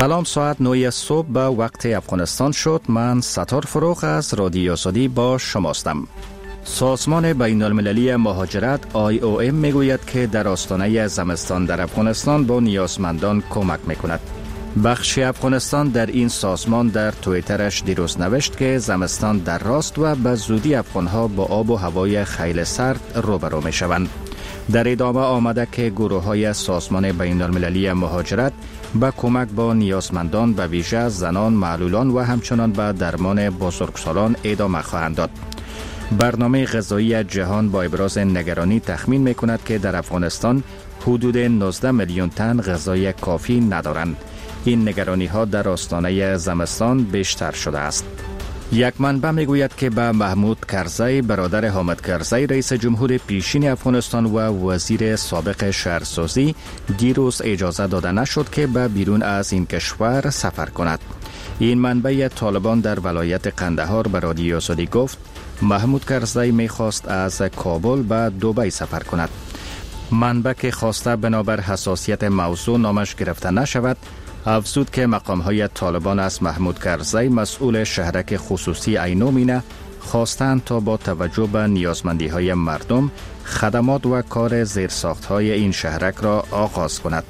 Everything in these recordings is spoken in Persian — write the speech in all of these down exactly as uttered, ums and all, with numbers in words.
سلام، ساعت نه صبح به وقت افغانستان شد. من ستار فروغ از رادیو آزادی با شماستم. سازمان بین المللی مهاجرت آی او ام میگوید که در آستانه زمستان در افغانستان با نیازمندان کمک میکند. بخش افغانستان در این سازمان در توییترش دیروز نوشت که زمستان در راست و به زودی افغانها با آب و هوای خیلی سرد روبرو میشوند. در ادامه آمده که گروه های سازمان بین المللی مهاجرت به کمک با نیازمندان به ویژه زنان، معلولان و همچنان به درمان بزرگسالان ادامه خواهند داد. برنامه غذایی جهان با ابراز نگرانی تخمین می کند که در افغانستان حدود نوزده میلیون تن غذای کافی ندارند. این نگرانی ها در آستانه زمستان بیشتر شده است. یک منبع میگوید که به محمود کرزی برادر حامد کرزی رئیس جمهور پیشین افغانستان و وزیر سابق شهرسازی دیروز اجازه داده نشد که به بیرون از این کشور سفر کند. این منبع طالبان در ولایت قندهار به رادیو آزادی گفت محمود کرزی میخواست از کابل به دبی سفر کند. منبع که خواسته بنابر حساسیت موضوع نامش گرفته نشود افزود که مقام‌های طالبان از محمود کرزی مسئول شهرک خصوصی عینومینه خواستند تا با توجه به نیازمندی‌های مردم خدمات و کار زیرساخت‌های این شهرک را آغاز کند.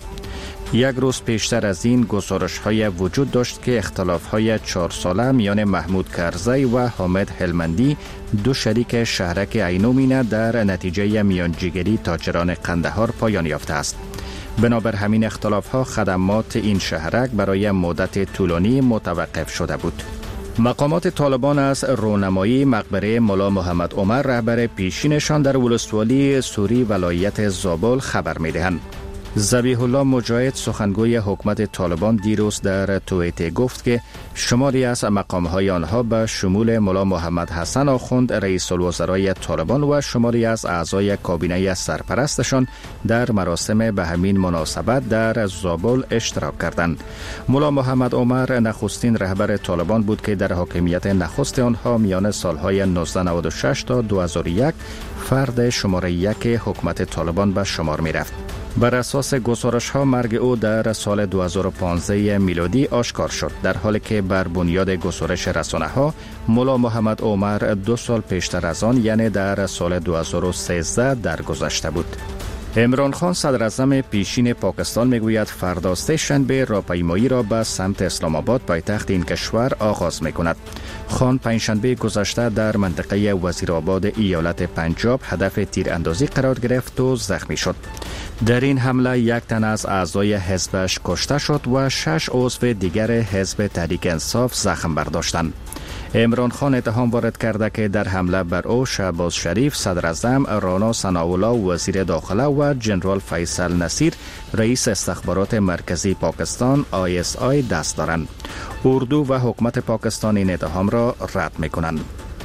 یک روز پیشتر از این گزارش‌های وجود داشت که اختلاف‌های چهار ساله میان محمود کرزی و حامد هلمندی دو شریک شهرک عینومینه در نتیجه میانجیگری تاجران قندهار پایان یافته است. بنابر همین اختلاف‌ها خدمات این شهرک برای مدت طولانی متوقف شده بود. مقامات طالبان از رونمایی مقبره ملا محمد عمر رهبر پیشینشان در ولسوالی سوری ولایت زابل خبر می‌دهند. ذبیح الله مجاهد سخنگوی حکومت طالبان دیروز در توییت گفت که شماری از مقام‌های آنها به شمول ملا محمد حسن آخوند رئیس الوزرای طالبان و شماری از اعضای کابینه سرپرستشان در مراسم به همین مناسبت در زابل اشتراک کردند. ملا محمد عمر نخستین رهبر طالبان بود که در حاکمیت نخست آنها میان سالهای نوزده نود و شش تا دو هزار و یک فرد شماره یک حکومت طالبان به شمار می رفت. بر اساس گزارش ها مرگ او در سال دو هزار و پانزده میلادی آشکار شد، در حالی که بر بنیاد گزارش رسانه ها ملا محمد عمر دو سال پیشتر از آن یعنی در سال دو هزار و سیزده درگذشته بود. عمران خان صدر اعظم پیشین پاکستان میگوید فردا سه شنبه راهپیمایی را به سمت اسلام آباد پایتخت این کشور آغاز میکند. خان پنجشنبه گذشته در منطقه وزیرآباد ایالت پنجاب هدف تیراندازی قرار گرفت و زخمی شد. در این حمله یک تن از اعضای حزبش کشته شد و شش عضو دیگر حزب تحریک انصاف زخم برداشتند. عمران خان اتهام وارد کرده که در حمله بر او شهباز شریف صدر اعظم، رانا ثناءالله وزیر داخله و جنرال فیصل نصیر رئیس استخبارات مرکزی پاکستان آی اس آی دست دارند. اردو و حکومت پاکستان این اتهام را رد می‌کنند.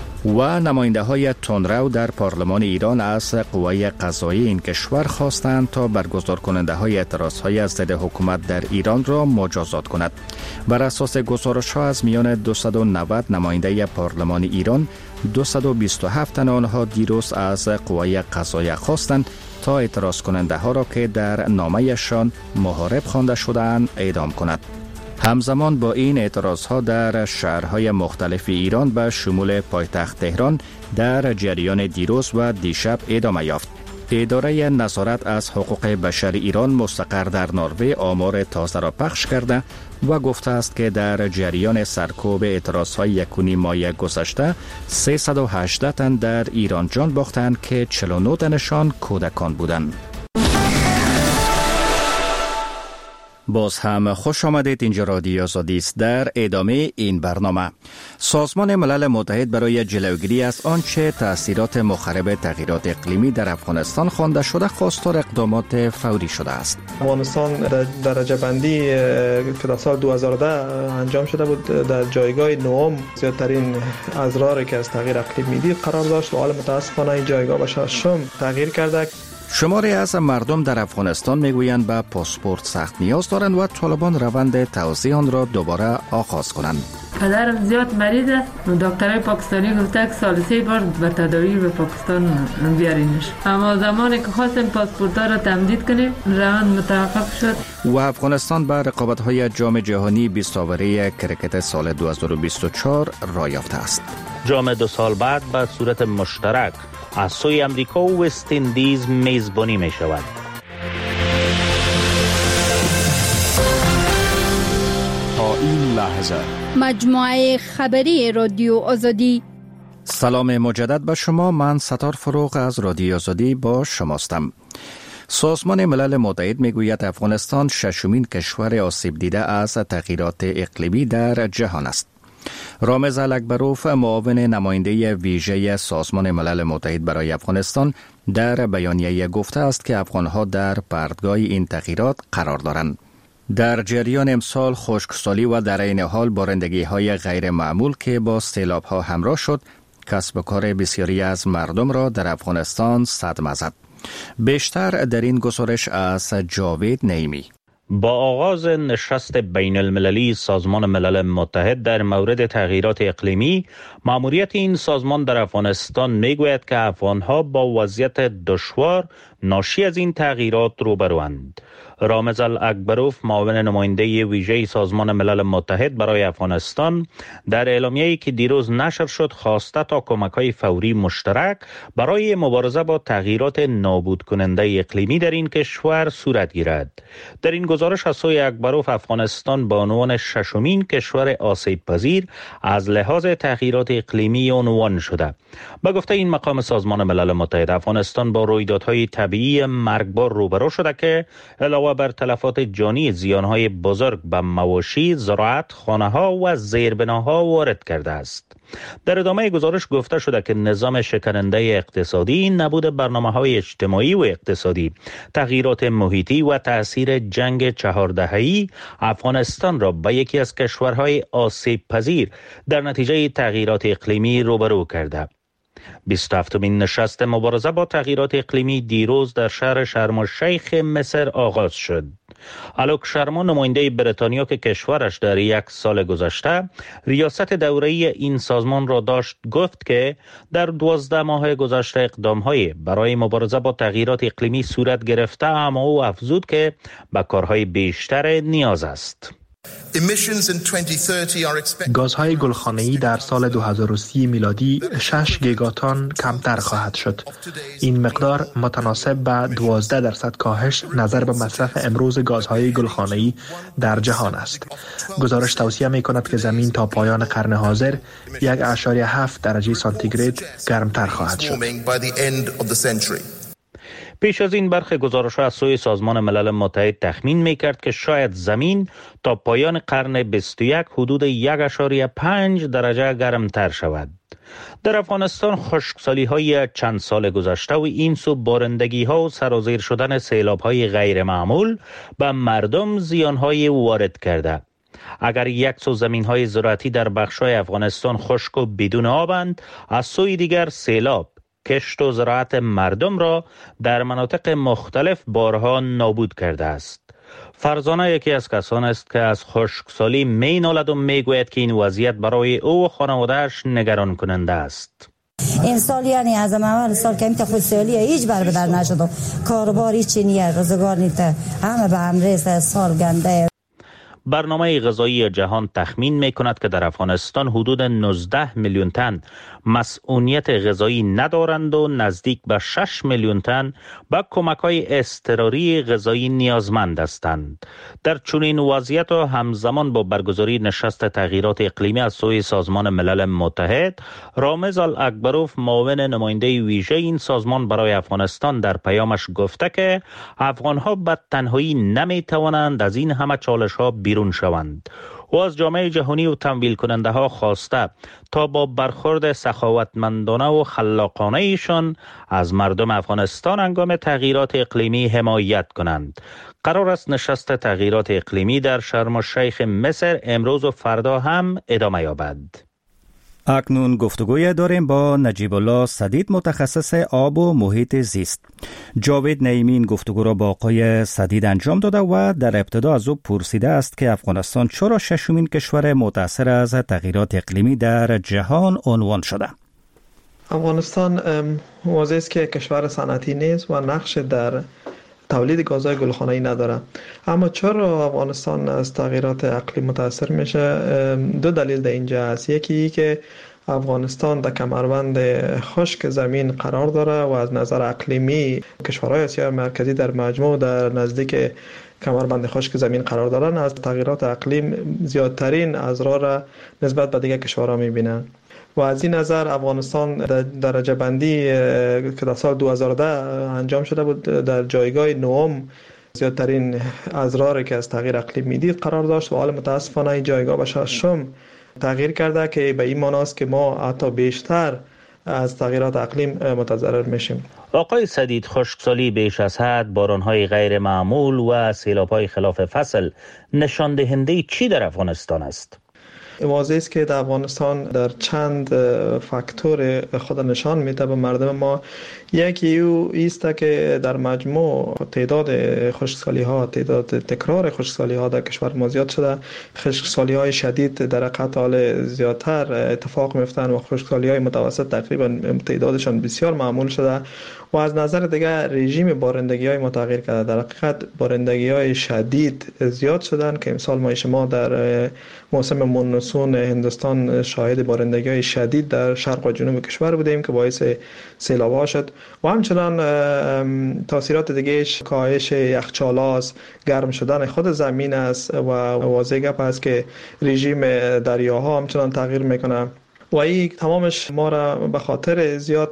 و نماینده های تندرو در پارلمان ایران از قوای قضایی این کشور خواستند تا برگزار کننده های اعتراض های ضد حکومت در ایران را مجازات کند. بر اساس گزارش ها از میان دویست و نود نماینده پارلمان ایران دویست و بیست و هفت تن آنها دیروز از قوای قضایی خواستند تا اعتراض کننده ها را که در نامه‌شان محارب خوانده شده‌اند اعدام کند. همزمان با این اعتراضها در شهرهای مختلف ایران به شمول پایتخت تهران در جریان دیروز و دیشب ادامه یافت. اداره نظارت از حقوق بشر ایران مستقر در نروژ آمار تازه را پخش کرده و گفته است که در جریان سرکوب اعتراضهای یکونی ماه گذشته سیصد و هجده تن در ایران جان باختند که چهل و نه تنشان کودکان بودند. باز هم خوش آمدید. اینجا رادیو آزادی است. در ادامه این برنامه سازمان ملل متحد برای جلوگیری از آنچه تأثیرات مخرب تغییرات اقلیمی در افغانستان خوانده شده خواستار اقدامات فوری شده است. افغانستان در درجه بندی که در سال دو هزار و ده انجام شده بود در جایگاه نهم زیادترین اضراری که از تغییر اقلیم میدید قرار داشت و حالا متاسفانه این جایگاه به ششم تغییر کرده. شماری از مردم در افغانستان میگویند به پاسپورت سخت نیاز دارند و طالبان روند توزیع آن را دوباره آغاز کنند. پدرم زیاد مریض است. دکترای پاکستانی گفته که سال سه بار به تداوی به پاکستان بیارینش. اما زمانی که خواستیم پاسپورت را تمدید کنیم روند متوقف شد. و افغانستان به رقابت‌های جام جهانی بیست آوره کرکت سال دو هزار و بیست و چهار راه یافته است. جام دو سال بعد به صورت مشترک از سوی امریکا و وست اندیز میزبانی می شود. تا این لحظه مجموعه خبری رادیو آزادی. سلام مجدد به شما. من ستار فروغ از رادیو آزادی با شماستم. سازمان ملل متحد میگوید افغانستان ششمین کشور آسیب دیده از تغییرات اقلیمی در جهان است. رامز الاکبروف، معاون نماینده ویژه سازمان ملل متحد برای افغانستان، در بیانیه گفته است که افغانها در پرتگاه این تغییرات قرار دارند. در جریان امسال خشکسالی و در این حال بارندگی‌های غیر معمول که با سیلاب‌ها همراه شد، کسب و کار بسیاری از مردم را در افغانستان صدمه زد. بیشتر در این گزارش از جاوید نعیمی. با آغاز نشست بین المللی سازمان ملل متحد در مورد تغییرات اقلیمی، مأموریت این سازمان در افغانستان میگوید که افغانها با وضعیت دشوار ناشی از این تغییرات روبروند. رامز الاکبروف، معاون نماینده ویژه سازمان ملل متحد برای افغانستان، در اعلامیه‌ای که دیروز نشر شد خواسته تا کمک‌های فوری مشترک برای مبارزه با تغییرات نابود کننده اقلیمی در این کشور صورت گیرد. در این گزارش از سوی اکبروف، افغانستان به عنوان ششمین کشور آسیب پذیر از لحاظ تغییرات اقلیمی عنوان شده. به گفته این مقام سازمان ملل متحد، افغانستان با رویدادهای طبیعی مرگبار روبرو شده که علاوه بر تلفات جانی، زیانهای بزرگ به مواشی، زراعت، خانه‌ها و زیربناها وارد کرده است. در ادامه گزارش گفته شده که نظام شکننده اقتصادی، نبود برنامه‌های اجتماعی و اقتصادی، تغییرات محیطی و تأثیر جنگ چهار دهه‌ای افغانستان را به یکی از کشورهای آسیب پذیر در نتیجه تغییرات اقلیمی روبرو کرده. بیست و هفتمین نشست مبارزه با تغییرات اقلیمی دیروز در شهر شرم الشیخ مصر آغاز شد. آلوک شرما، نماینده بریتانیا که کشورش در یک سال گذشته ریاست دوره‌ای این سازمان را داشت، گفت که در دوازده ماه گذشته اقدام‌های برای مبارزه با تغییرات اقلیمی صورت گرفته، اما او افزود که به کارهای بیشتر نیاز است. گازهای گلخانه‌ای در سال دو هزار و سی میلادی شش گیگاتن کمتر خواهد شد. این مقدار متناسب با دوازده درصد کاهش نظر به مصرف امروز گازهای گلخانه‌ای در جهان است. گزارش توصیه می‌کند که زمین تا پایان قرن حاضر یک و هفت درجه سانتیگراد گرمتر خواهد شد. پیش از این برخی گزارش‌ها از سوی سازمان ملل متحد تخمین می‌کرد که شاید زمین تا پایان قرن بیست و یک حدود یک و پنج درجه گرمتر شود. در افغانستان خشکسالی‌های چند سال گذشته و این سو بارندگی‌ها و سرازیر شدن سیلاب‌های غیر معمول به مردم زیان‌های وارد کرده. اگر یک سو زمین‌های زراعتی در بخش‌های افغانستان خشک و بدون آبند، از سوی دیگر سیلاب کشت و زراعت مردم را در مناطق مختلف بارها نابود کرده است. فرزانه یکی از کسان است که از خشکسالی می نالد و می گوید که این وضعیت برای او و خانواده‌اش نگران کننده است. این سال یعنی از اول سال که امت خشکسالی هیچ بر بدر نشد و کاروبار هیچ نیه، روزگار نیته، همه به هم ریز سال گنده. برنامه غذایی جهان تخمین می کند که در افغانستان حدود نوزده میلیون تن مسئولیت غذایی ندارند و نزدیک به شش میلیون تن به کمک‌های اضطراری غذایی نیازمند هستند. در چنین وضعیت و همزمان با برگزاری نشست تغییرات اقلیمی از سوی سازمان ملل متحد، رامز الاکبروف، معاون نماینده ویژه این سازمان برای افغانستان، در پیامش گفته که افغان‌ها به تنهایی نمی‌توانند از این همه چالش‌ها بیرون شوند. و از جامعه جهانی و تمویل کننده ها خواسته تا با برخورد سخاوتمندانه و خلاقانه ایشان از مردم افغانستان هنگام تغییرات اقلیمی حمایت کنند. قرار است نشست تغییرات اقلیمی در شرم الشیخ مصر امروز و فردا هم ادامه یابد. اکنون گفتگوی داریم با نجیب الله سدید، متخصص آب و محیط زیست. جاوید نعیمی گفتگو را با آقای سدید انجام داده و در ابتدا از او پرسیده است که افغانستان چرا ششمین کشور متأثر از تغییرات اقلیمی در جهان عنوان شده؟ افغانستان واضح است که کشور صنعتی نیست و نقش در تولید گازهای گلخانه‌ای نداره. اما چرا افغانستان از تغییرات اقلیم متاثر میشه؟ دو دلیل در اینجا است. یکی ای که افغانستان در کمربند خشک زمین قرار داره و از نظر اقلیمی کشورهای آسیای مرکزی در مجموع در نزدیک کمربند خشک زمین قرار دارن، از تغییرات اقلیم زیادترین اضرار را نسبت به دیگر کشورها میبینن. و از این نظر افغانستان در درجه بندی که در سال دو هزار و ده انجام شده بود در جایگاه نهم زیادترین اضراری که از تغییر اقلیم میدید قرار داشت و حال متاسفانه این جایگاه به ششم تغییر کرده که به این معنی است که ما حتی بیشتر از تغییرات اقلیم متضرر میشیم. آقای سدید، خشکسالی بیش از حد، بارانهای غیر معمول و سیلاب‌های خلاف فصل نشان دهنده چی در افغانستان است؟ واضح است که در افغانستان در چند فاکتور خود نشان میده به مردم ما. یکی او است که در مجموع تعداد خشکسالی ها، تعداد تکرار خشکسالی ها در کشور ما زیاد شده. خشکسالی های شدید در حقیقت حال زیادتر اتفاق میفتن و خشکسالی های متوسط تقریبا تعدادشان بسیار معمول شده. و از نظر دیگر رژیم بارندگی های متغیر کرده. در حقیقت بارندگی های شدید زیاد شدن که مثال ما شما در موسم مونسون هندوستان شاهد بارندگی های شدید در شرق و جنوب کشور بودیم که باعث سیلاب ها شد. و همچنان تاثیرات دیگهش کاهش یخچال‌هاست، گرم شدن خود زمین است و واضح گپ است که رژیم دریاها همچنان تغییر میکنه و این تمامش ما را به خاطر زیاد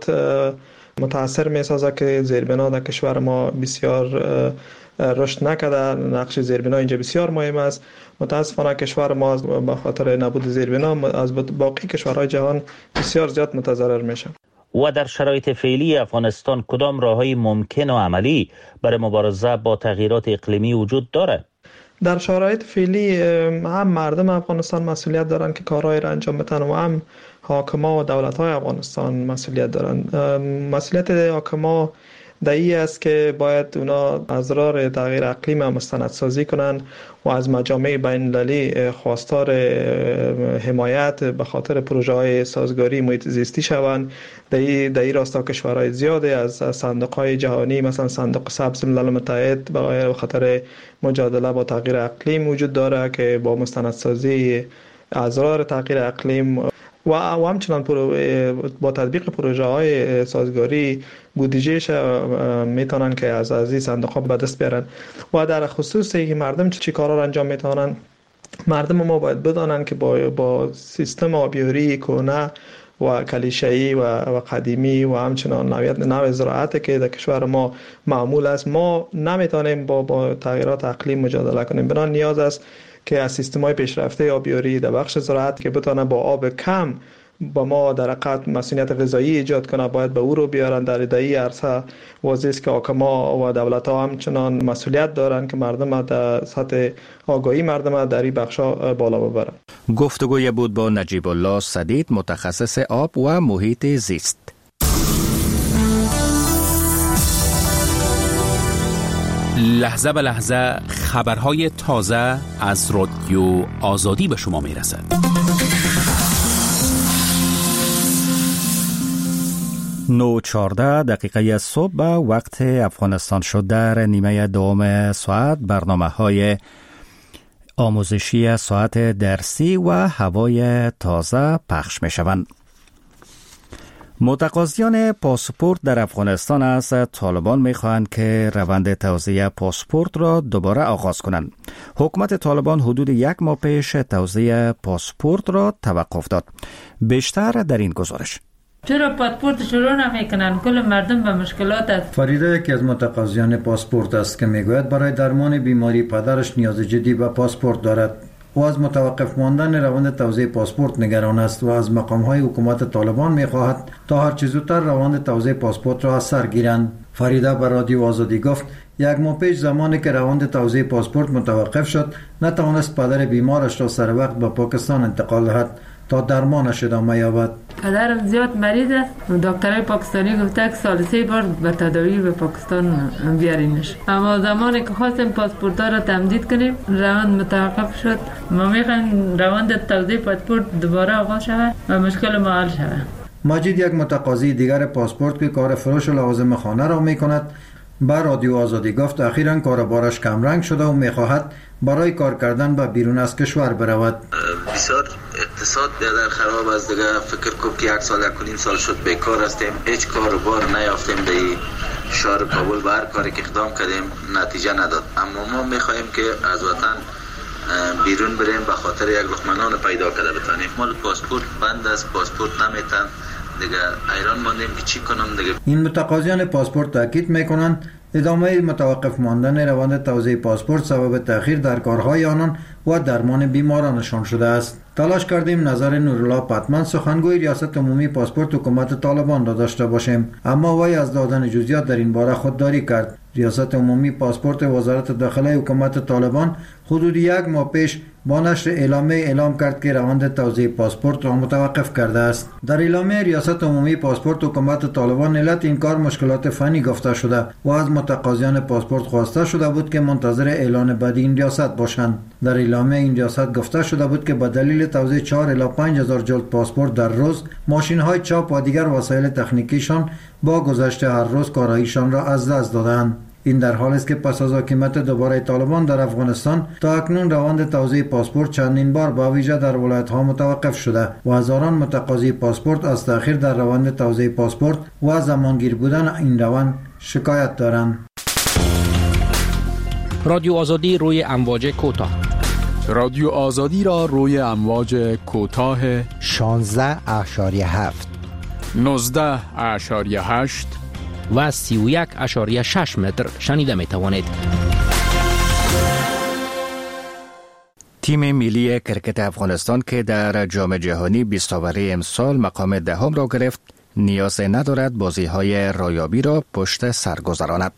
متاثر میسازه که زیربنا در کشور ما بسیار رشد نکرده. نقش زیربنا اینجا بسیار مهم است. متاسفانه کشور ما به خاطر نبود زیربنا از باقی کشورهای جهان بسیار زیاد متضرر میشه. و در شرایط فعلی افغانستان کدام راههای ممکن و عملی برای مبارزه با تغییرات اقلیمی وجود دارد؟ در شرایط فعلی هم مردم افغانستان مسئولیت دارن که کارهای را انجام بدن و هم حاکما و دولت‌های افغانستان مسئولیت دارن. مسئولیت حاکما در این است که باید اونا اضرار تغییر اقلیم مستندسازی کنن و از مجامع بین‌المللی خواستار حمایت به خاطر پروژه‌های سازگاری محیط زیستی شوند. در این راستا کشورهای زیادی از صندوق‌های جهانی مثلا صندوق سبز ملل متحد به خاطر مجادله با تغییر اقلیم وجود داره که با مستندسازی اضرار تغییر اقلیم و همچنان با تطبیق پروژه های سازگاری بودجهش میتونن که از از این صندوق ها به دست بیارن. و در خصوص اینکه مردم چی کارا انجام میتونن، مردم ما باید بدانن که با با سیستم آبیاری کهنه و کلیشه‌ای و, و قدیمی و همچنان نوعیت نوع زراعت که در کشور ما معمول است، ما نمیتونیم با با تغییرات اقلیم مجادله کنیم. بنا نیاز است که از سیستم‌های پیشرفته آبیاری در بخش زراعت که بتونه با آب کم با ما در حقیقت مسئولیت غذایی ایجاد کنه باید به او رو بیارن. در دایی عرصه واضح است که حکما و دولت‌ها همچنان مسئولیت دارن که مردم در سطح آگاهی مردم در این بخشا بالا ببرن. گفتگوی بود با نجیب الله سدید، متخصص آب و محیط زیست. لحظه به لحظه خبرهای تازه از رادیو آزادی به شما میرسد. نه چهارده دقیقه صبح به وقت افغانستان شد. در نیمه دوم ساعت برنامه های آموزشی ساعت درسی و هوای تازه پخش می شوند. متقاضیان پاسپورت در افغانستان از طالبان می‌خواهند که روند توزیع پاسپورت را دوباره آغاز کنند. حکومت طالبان حدود یک ماه پیش توزیع پاسپورت را توقف داد. بیشتر در این گزارش. چرا پاسپورت شروع نمیکنن؟ کل مردم به مشکلات است. فریده یکی از متقاضیان پاسپورت است که میگوید برای درمان بیماری پدرش نیاز جدی به پاسپورت دارد. او از متوقف ماندن روند توزیع پاسپورت نگران است و از مقام‌های حکومت طالبان می‌خواهد تا هر چه زودتر روند توزیع پاسپورت را از سر گیرند. فریده به رادیو آزادی گفت یک ماه پیش زمانی که روند توزیع پاسپورت متوقف شد نتوانست پدر بیمارش را سر وقت به پاکستان انتقال دهد. تا درمانش ادامه یابد. پدرم زیاد مریض است. دکترای پاکستانی گفته که سال سه بار به تداوی به پاکستان بیارینش. اما زمانی که خواستیم پاسپورت را تمدید کنیم روند متوقف شد. ما میخوایم روند توزیع پاسپورت دوباره آغاز شود و مشکل ما حل شود. ماجد یک متقاضی دیگر پاسپورت که کار فروش لوازم خانه را میکند با رادیو آزادی گفت اخیراً کاربارش کمرنگ شده و میخواهد برای کار کردن به بیرون از کشور برود. بسیار اقتصاد در خراب است دیگه. فکر کنم که یک سال یک نیم سال شد بیکار هستیم، هیچ کاروبار نیافتیم در شهر کابل. به هر کاری که اقدام کردیم نتیجه نداد. اما ما میخواهیم که از وطن بیرون بریم به خاطر یک لقمه نان پیدا کرده بتانیم. مال پاسپورت بند است، پاسپورت نمیتن دیگه. حیران ماندیم که چی کنم دیگه. این متقاضیان پاسپورت تاکید میکنند ادامه متوقف ماندن روند توزیع پاسپورت سبب تأخیر در کارهای آنان و درمان بیمارانشان شده است. تلاش کردیم نظر نورالله پتمن سخنگوی ریاست عمومی پاسپورت حکومت طالبان را داشته باشیم، اما وی از دادن جزئیات در این باره خودداری کرد. ریاست عمومی پاسپورت وزارت داخله حکومت طالبان حدود یک ماه پیش با نشر اعلامیه اعلام کرد که روند توزیع پاسپورت را متوقف کرده است. در اعلامیه ریاست عمومی پاسپورت حکومت طالبان علت این کار مشکلات فنی گفته شده و از متقاضیان پاسپورت خواسته شده بود که منتظر اعلان بعدی این ریاست باشند. در اعلامیه این ریاست گفته شده بود که به دلیل توزیع چهار الی پنج هزار جلد پاسپورت در روز، ماشین‌های چاپ و دیگر وسایل تکنیکیشان با گذشت هر روز کارایشان را از دست دادند. این در حالی است که پس از حاکمیت دوباره طالبان در افغانستان تا اکنون روند توزیع پاسپورت چندین بار با ویژه در ولایت‌ها متوقف شده و هزاران متقاضی پاسپورت از تأخیر در روند توزیع پاسپورت و زمانگیر بودن این روند شکایت دارند. رادیو آزادی روی امواج کوتاه. رادیو آزادی را روی امواج کوتاه شانزده اشاریه هفت، نوزده اشاریه هشت و سی و یک اشاریه شش متر شنیده می توانید. تیم ملی کرکت افغانستان که در جام جهانی بیست آوری امسال مقام دهم را گرفت نیاز ندارد بازی‌های رایابی را پشت سر گذراند.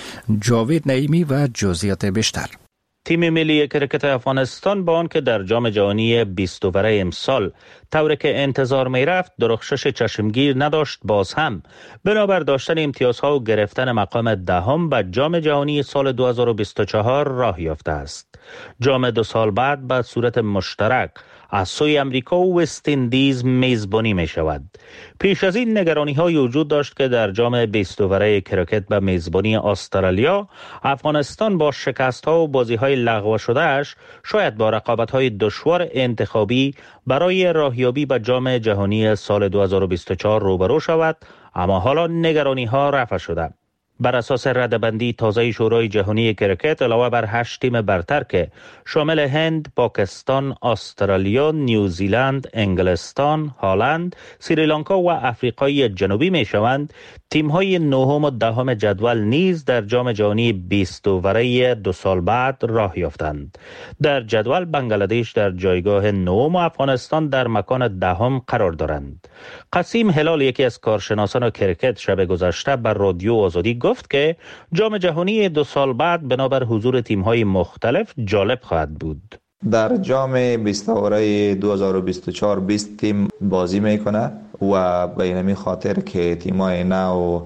جاوید نعیمی و جزئیات بیشتر. تیم ملی کرکت افغانستان با آن که در جام جهانی بیست اوره امسال طوری که انتظار می رفت درخشش چشمگیر نداشت، باز هم بنابر داشتن امتیازها و گرفتن مقام دهم به جام جهانی سال دو هزار و بیست و چهار راه یافته است. جام دو سال بعد به صورت مشترک از سوی امریکا و وست اندیز میزبانی می شود. پیش از این نگرانی های وجود داشت که در جام بیست اوره کرکت به میزبانی استرالیا افغانستان با شکست ها و بازی های لغو شده اش شاید با رقابت های دشوار انتخابی برای راهیابی به جام جهانی سال دو هزار و بیست و چهار روبرو شود، اما حالا نگرانی ها رفع شده. بر اساس ردبندی تازه شورای جهانی کرکت علاوه بر هشت تیم برتر که شامل هند، پاکستان، استرالیا، نیوزیلند، انگلستان، هلند، سریلانکا و آفریقای جنوبی می شوند، تیم های نهم و دهم جدول نیز در جام جهانی بیست اوره دو سال بعد راه یافتند. در جدول بنگلادش در جایگاه نهم و افغانستان در مکان دهم قرار دارند. قسیم هلال یکی از کارشناسان کرکت شب گذشته بر رادیو آزادی گفت که جام جهانی دو سال بعد بنابر حضور تیم‌های مختلف جالب خواهد بود. در جام بیست اوره دو هزار و بیست و چهار بیست تیم بازی میکنه و به این خاطر که تیم‌های نو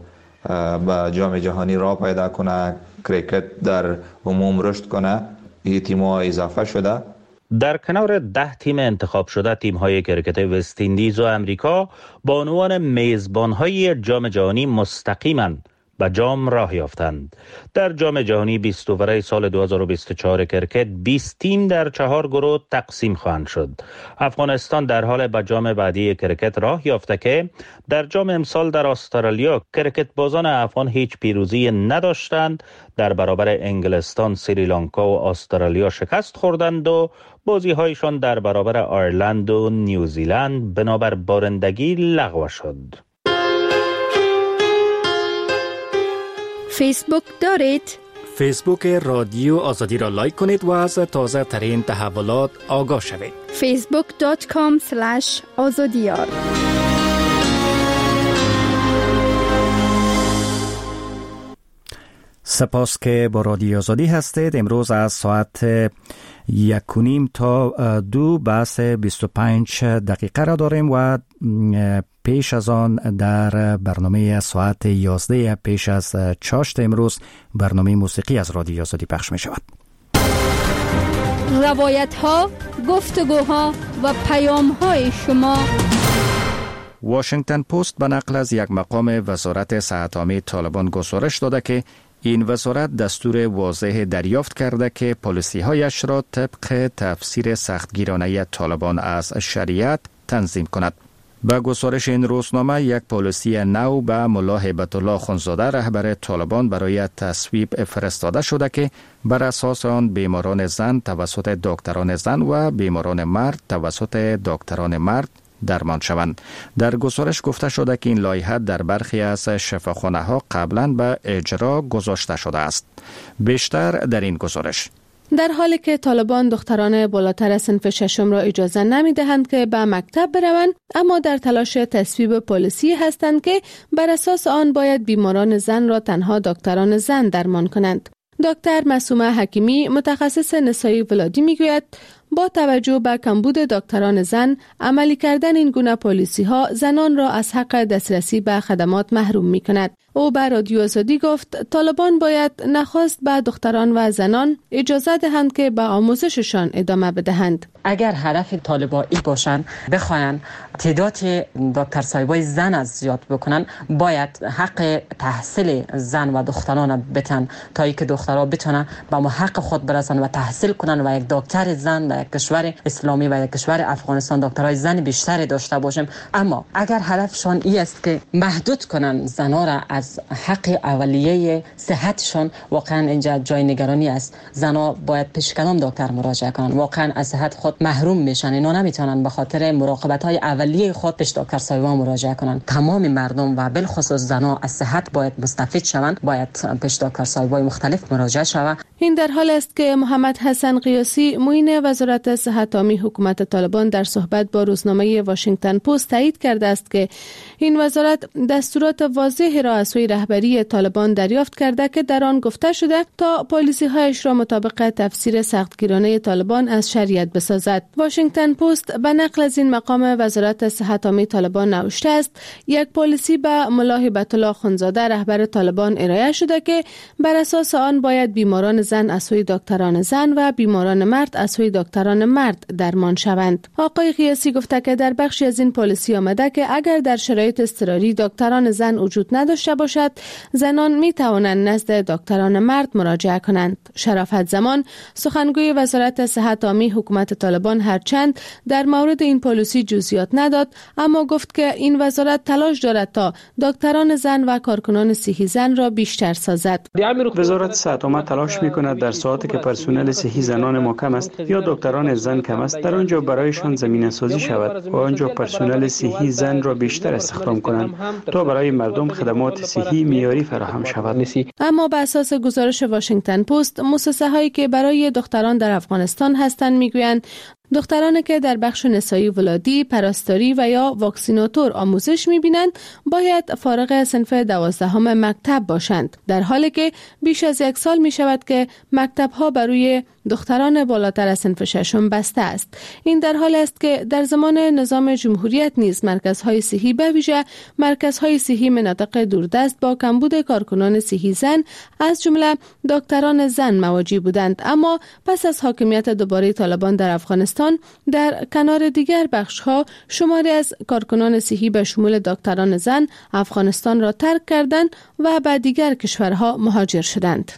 به جام جهانی راه پیدا کنه، کرکت در عموم رشد کنه، این تیم‌ها اضافه شده. در کنار ده تیم انتخاب شده، تیم‌های کرکت وست اندیز و امریکا با عنوان میزبان‌های جام جهانی مستقیماً به جام راه یافتند. در جام جهانی بیست اوره سال دو هزار و بیست و چهار کرکت بیست تیم در چهار گروه تقسیم خواهند شد. افغانستان در حال به جام بعدی کرکت راه یافته که در جام امسال در استرالیا کرکت بازان افغان هیچ پیروزی نداشتند. در برابر انگلستان، سریلانکا و استرالیا شکست خوردند و بازی‌هایشان در برابر آیرلند و نیوزیلند بنابر بارندگی لغو شد. فیسبوک دارید؟ فیسبوک رادیو آزادی را لایک کنید و از تازه ترین تحولات آگاه شوید. فیسبوک دات کام اسلش آزادیار. سپاس که با رادیو آزادی هستید. امروز از ساعت یک و نیم تا دو بحث بیست و پنج دقیقه را داریم و پیش از آن در برنامه ساعت یازده پیش از چاشت امروز برنامه موسیقی از رادیو آزادی پخش می شود. روایت ها، گفتگوها و پیام های شما. واشنگتن پست به نقل از یک مقام وزارت صحت عامه طالبان گزارش داده که این وزارت دستور واضح دریافت کرده که پالیسی‌هایش را طبق تفسیر سختگیرانه طالبان از شریعت تنظیم کند. با گزارش این روزنامه یک پالیسی نو به ملا هیبت الله خونزاده رهبر طالبان برای تصویب فرستاده شده که بر اساس آن بیماران زن توسط دکتران زن و بیماران مرد توسط دکتران مرد درمان شوند. در گزارش گفته شده که این لایحه در برخی از شفاخانه ها قبلا به اجرا گذاشته شده است. بیشتر در این گزارش. در حالی که طالبان دختران بالاتر از صنف ششم را اجازه نمی دهند که به مکتب بروند، اما در تلاش تصویب پالیسی هستند که بر اساس آن باید بیماران زن را تنها دکتران زن درمان کنند. دکتر معصومه حکیمی متخصص نسایی ولادی می گوید با توجه به کمبود دکتران زن، عملی کردن این گونه پالیسی ها زنان را از حق دسترسی به خدمات محروم می کند. او به رادیو آزادی گفت طالبان باید نخست به دختران و زنان اجازه دهند که به آموزششان ادامه بدهند. اگر هدف طالبان ای باشند بخواهند تعداد دکتر صاحبای زن از زیاد بکنن، باید حق تحصیل زن و دختران بتن تا اینکه دخترها بتونن به حق خود برسن و تحصیل کنن و یک دکتر زن در یک کشور اسلامی و یک کشور افغانستان دکترای زن بیشتری داشته باشیم. اما اگر هدفشان ای است که محدود کنن زنها را از حق اولیه صحتشان، واقعا اینجا جای نگرانی است. زنها باید پیش کدام دکتر مراجعه کنن؟ واقعا از صحت خود محروم میشن. اینا نمیتونن به خاطر مراقبت های اولیه خود پیش دکتر صاحبان مراجعه کنن. تمام مردم و بالخصوص زنها از صحت باید مستفید شوند، باید پیش دکتر صاحبای مختلف مراجعه شوند. این در حال است که محمد حسن قیاسی معین وزارت صحت عامه حکومت طالبان در صحبت با روزنامه واشنگتن پست تایید کرده است که این وزارت دستورات واضحی را از سوی رهبری طالبان دریافت کرده که در آن گفته شده تا پالیسی هایش را مطابق تفسیر سختگیرانه طالبان از شریعت بسازد. واشنگتن پست به نقل از این مقام وزارت صحت عامه طالبان نوشته است یک پالیسی به ملا هیبت الله خونزاده رهبر طالبان ارائه شده که بر اساس آن باید بیماران زن از سوی دکتران زن و بیماران مرد از سوی دکتران مرد درمان شوند. آقای قیاسی گفته که در بخشی از این پالیسی آمده که اگر در شرایط اضطراری دکتران زن وجود نداشته باشد، زنان می توانند نزد دکتران مرد مراجعه کنند. شرافت زمان سخنگوی وزارت صحت عامه حکومت طالبان هرچند در مورد این پالیسی جزئیات نداد، اما گفت که این وزارت تلاش دارد تا دکتران زن و کارکنان صحی زن را بیشتر سازد. وزارت صحت عامه تلاش می‌کند در ساعاتی که پرسنل صحی زنان ما کم است یا دکتران زن کم است، در آنجا برایشان زمینه سازی شود و آنجا پرسنل صحی زن را بیشتر استخدام کنند تا برای مردم خدمات صحی معیاری فراهم شود. اما به اساس گزارش واشنگتن پست، مؤسسه هایی که برای دختران در افغانستان هستند میگویند دخترانی که در بخش نسایی ولادی، پرستاری و یا واکسیناتور آموزش می‌بینند باید فارغ صنف دوازدهم مکتب باشند، در حالی که بیش از یک سال می‌شود که مکتب‌ها برای دختران بالاتر از صنف ششم بسته است. این در حال است که در زمان نظام جمهوریت نیز مرکزهای صحی به ویژه مرکزهای صحی مناطق دوردست با کمبود کارکنان صحی زن از جمله دکتران زن مواجه بودند، اما پس از حاکمیت دوباره طالبان در افغانستان در کنار دیگر بخش‌ها شماری از کارکنان صحی به شمول دکتران زن افغانستان را ترک کردند و به دیگر کشورها مهاجر شدند.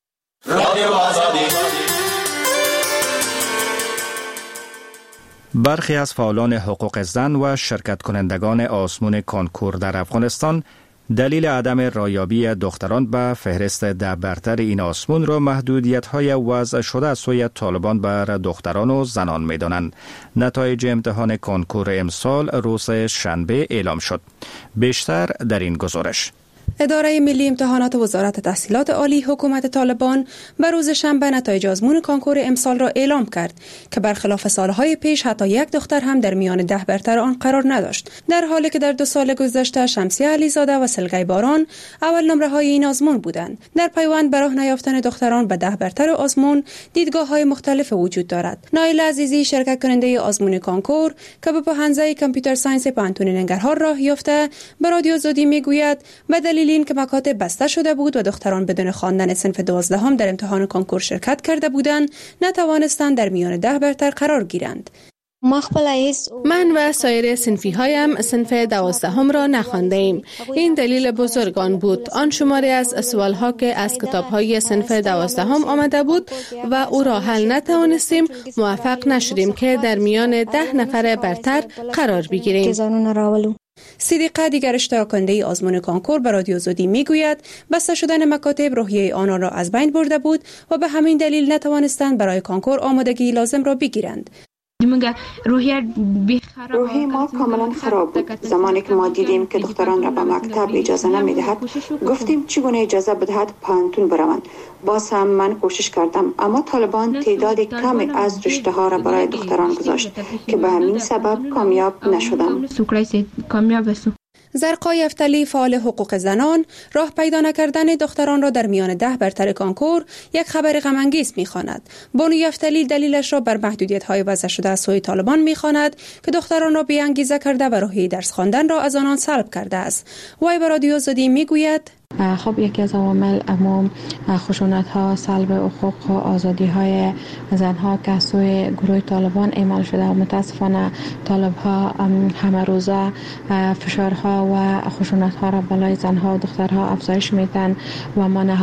برخی از فعالان حقوق زن و شرکت کنندگان آزمون کنکور در افغانستان دلیل عدم رایابی دختران به فهرست ده برتر این آزمون را محدودیت‌های وضع شده از سوی طالبان بر دختران و زنان می‌دانند. نتایج امتحان کنکور امسال روز شنبه اعلام شد. بیشتر در این گزارش. اداره ملی امتحانات وزارت تحصیلات عالی حکومت طالبان بر روز شنبه نتایج آزمون کنکور امسال را اعلام کرد که برخلاف سالهای پیش حتی یک دختر هم در میان ده برتر آن قرار نداشت، در حالی که در دو سال گذشته شمسیه علیزاده و سلغی باران اول نمره های این آزمون بودند. در پیوند به راه نیافتن دختران به ده برتر آزمون دیدگاه های مختلف وجود دارد. نایل عزیزی شرکت کننده آزمون کنکور که به پهنزه کامپیوتر ساینس پانتون ننگرهار راه یافته به رادیو زودی میگوید به دلیل این که مکاتب بسته شده بود و دختران بدون خواندن صنف دوازدهم در امتحان کنکور شرکت کرده بودند نتوانستند در میان ده برتر قرار گیرند. من و سایر صنفی هایم صنف دوازدهم را نخوانده ایم. این دلیل بزرگ آن بود. آن شماری از سوال ها که از کتاب های صنف دوازدهم آمده بود و او را حل نتوانستیم، موفق نشدیم که در میان ده نفر برتر قرار بگیریم. صدیقه دیگر اشتراک کننده آزمون کنکور به رادیو زودی میگوید بسته شدن مکاتب روحیه آنان را از بین برده بود و به همین دلیل نتوانستند برای کنکور آمادگی لازم را بگیرند. روحی ما کاملا خراب بود. زمانی که ما دیدیم که دختران را به مکتب اجازه نمیدهد، گفتیم چگونه اجازه بدهد پانتون بروند. باز هم من کوشش کردم، اما طالبان تعداد کمی از رشته ها را برای دختران گذاشت که به همین سبب کامیاب نشدم. زرقای افتلی فعال حقوق زنان راه پیدا نکردن دختران را در میان ده برتر کنکور یک خبر غم انگیز می‌خواند. بانوی افتلی دلیلش را بر محدودیت‌های وضع شده از سوی طالبان می‌خواند که دختران را بی‌انگیزه کرده و راهی درس خواندن را از آنان سلب کرده است. وی به رادیو زودی می‌گوید خب یکی از عوامل اما خشونت ها، سلب حقوق و آزادی های زن ها که از سوی گروه طالبان اعمال شده و متاسفانه طالب ها همه روزه فشارها و خشونت ها را بالای زن ها و دخترها افزایش میدن و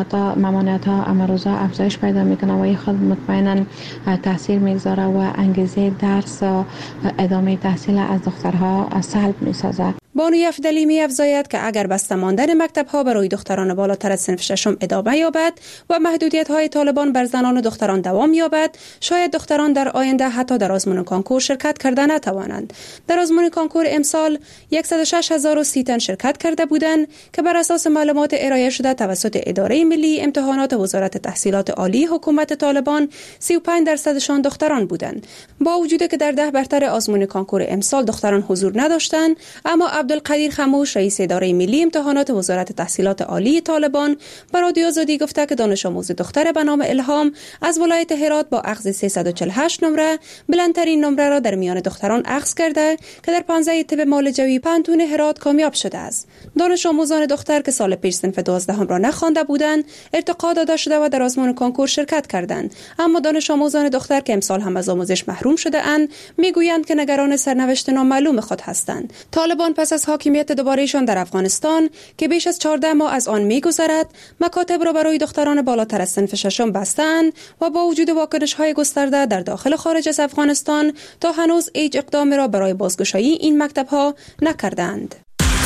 ممانعت ها همه روزه افزایش پیدا میکنه و این خود مطمئنا تاثیر میگذاره و انگیزه درس و ادامه تحصیل از دخترها سلب میسازه. بانوی افضلی می افزاید که اگر بسته ماندن مکتب‌ها برای دختران بالاتر از صنف ششم ادامه یابد و محدودیت‌های طالبان بر زنان و دختران دوام یابد، شاید دختران در آینده حتی در آزمون کنکور شرکت کرده نتوانند. در آزمون کنکور امسال صد و شش هزار و سی تن شرکت کرده بودند که بر اساس معلومات ارائه شده توسط اداره ملی امتحانات وزارت تحصیلات عالی حکومت طالبان سی و پنج درصدشان دختران بودند. با وجودی که در ده برتر آزمون کنکور امسال دختران حضور نداشتند، اما عبدالقدیر خموش رئیس اداره ملی امتحانات وزارت تحصیلات عالی طالبان به رادیو زودی گفته که دانش آموز دختر به نام الهام از ولایت هرات با اخذ سیصد و چهل و هشت نمره بلندترین نمره را در میان دختران اخذ کرده که در پانزده طب معالجوی پانتون هرات کامیاب شده است. دانش آموزان دختر که سال پیش صنف دوازدهم را نخوانده بودند ارتقا داده شده و در آزمون کنکور شرکت کردند، اما دانش آموزان دختر که امسال هم از آموزش محروم شده اند میگویند که نگران سرنوشت نامعلوم خود هستند. طالبان پس از حاکمیت دوبارهشان در افغانستان که بیش از چهارده ماه از آن می‌گذرد، مکاتب را برای دختران بالاتر از صنف ششم بستند و با وجود واکنش‌های گسترده در داخل و خارج از افغانستان تا هنوز هیچ اقدامی را برای بازگشایی این مکتب‌ها نکردند.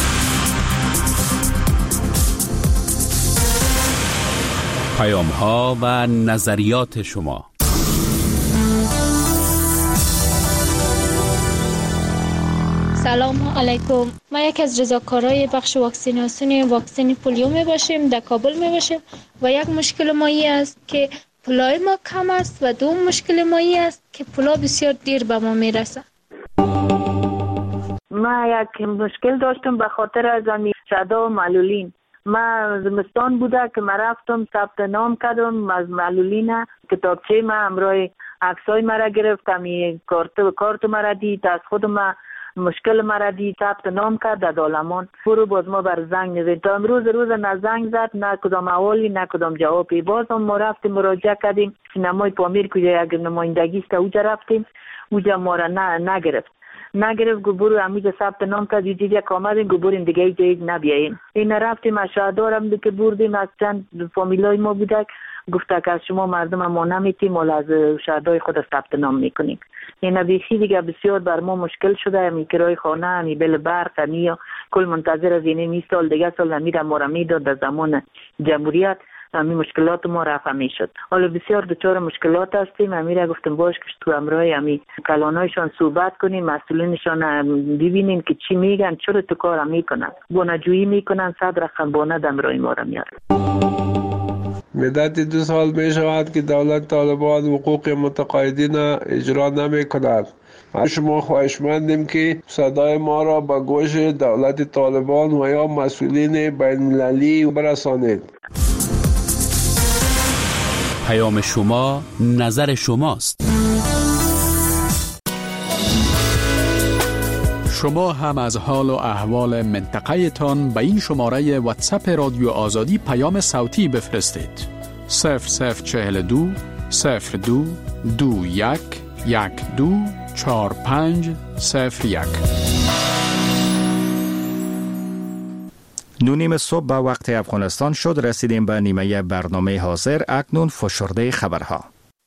پیام‌ها و نظریات شما. سلام علیکم. ما یک از رضاکارای بخش واکسیناسیون واکسن پولیو می باشیم، در کابل می باشیم و یک مشکل ما این است که پولای ما کم است و دوم مشکل ما این است که پولا بسیار دیر به ما می رسه. ما یک مشکل داشتم به خاطر از امی شدا و معلولین. ما زمستان بوده که ما رفتم ثبت نام کردم از معلولین، کتابچه ما همراه عکسای مرا گرفتم، کارت کارت مرا دید، از خود ما مشکل مرا دید، ثبت نام کرد در دالمان. برو باز ما بر زنگ نزد، تا امروز روز نه زنگ زد نه کدام احوالی نه کدام جوابی. باز هم ما رفتیم مراجعه کردیم سینمای پامیر کجا یک نمایندگی است اونجا رفتیم، اونجا ما را نه نگرفت نگرفت گو برو همینجا ثبت نام کرد، یه یک آمدیم گو بریم دیگه جایی نبیاییم. این رفتیم از شهردارم که بردیم، از چند فامیلای ما بودک گفته که از شما مردم ما نمیتیم ولی از شهردار خود ثبت نام میکنیم. این بیخی دیگه بسیار بر ما مشکل شده، همی کرای خانه همی بل برق همی کل منتظر از این می سال دیگه سال نمیره ما را میداد در زمان جمهوریت همین مشکلات ما رفع میشد. حالا بسیار دچار مشکلات هستیم، امیر گفتم باش که تو امرای همین کلانایشان صحبت کنیم، مسئولینشان ببینیم که چی میگن، چرا تو کار میکنن، بونجویی میکنن، صد رقم بونه دمرای ما را میارن. مدت دو سال می شود که دولت طالبان حقوق متقاعدین اجرا نمی کند. شما خواهشمندیم که صدای ما را به گوش دولت طالبان و یا مسئولین بین المللی برسانید. پیام شما نظر شماست. شما هم از حال و احوال منطقه تان به این شماره واتساپ رادیو آزادی پیام صوتی بفرستید. صفر صفر چهل دو صفر دو دو یک یک دو چهار پنج صفر یک. نونیم صبح به وقت افغانستان شد. رسیدیم به نیمه برنامه حاضر. اکنون فشرده خبرها.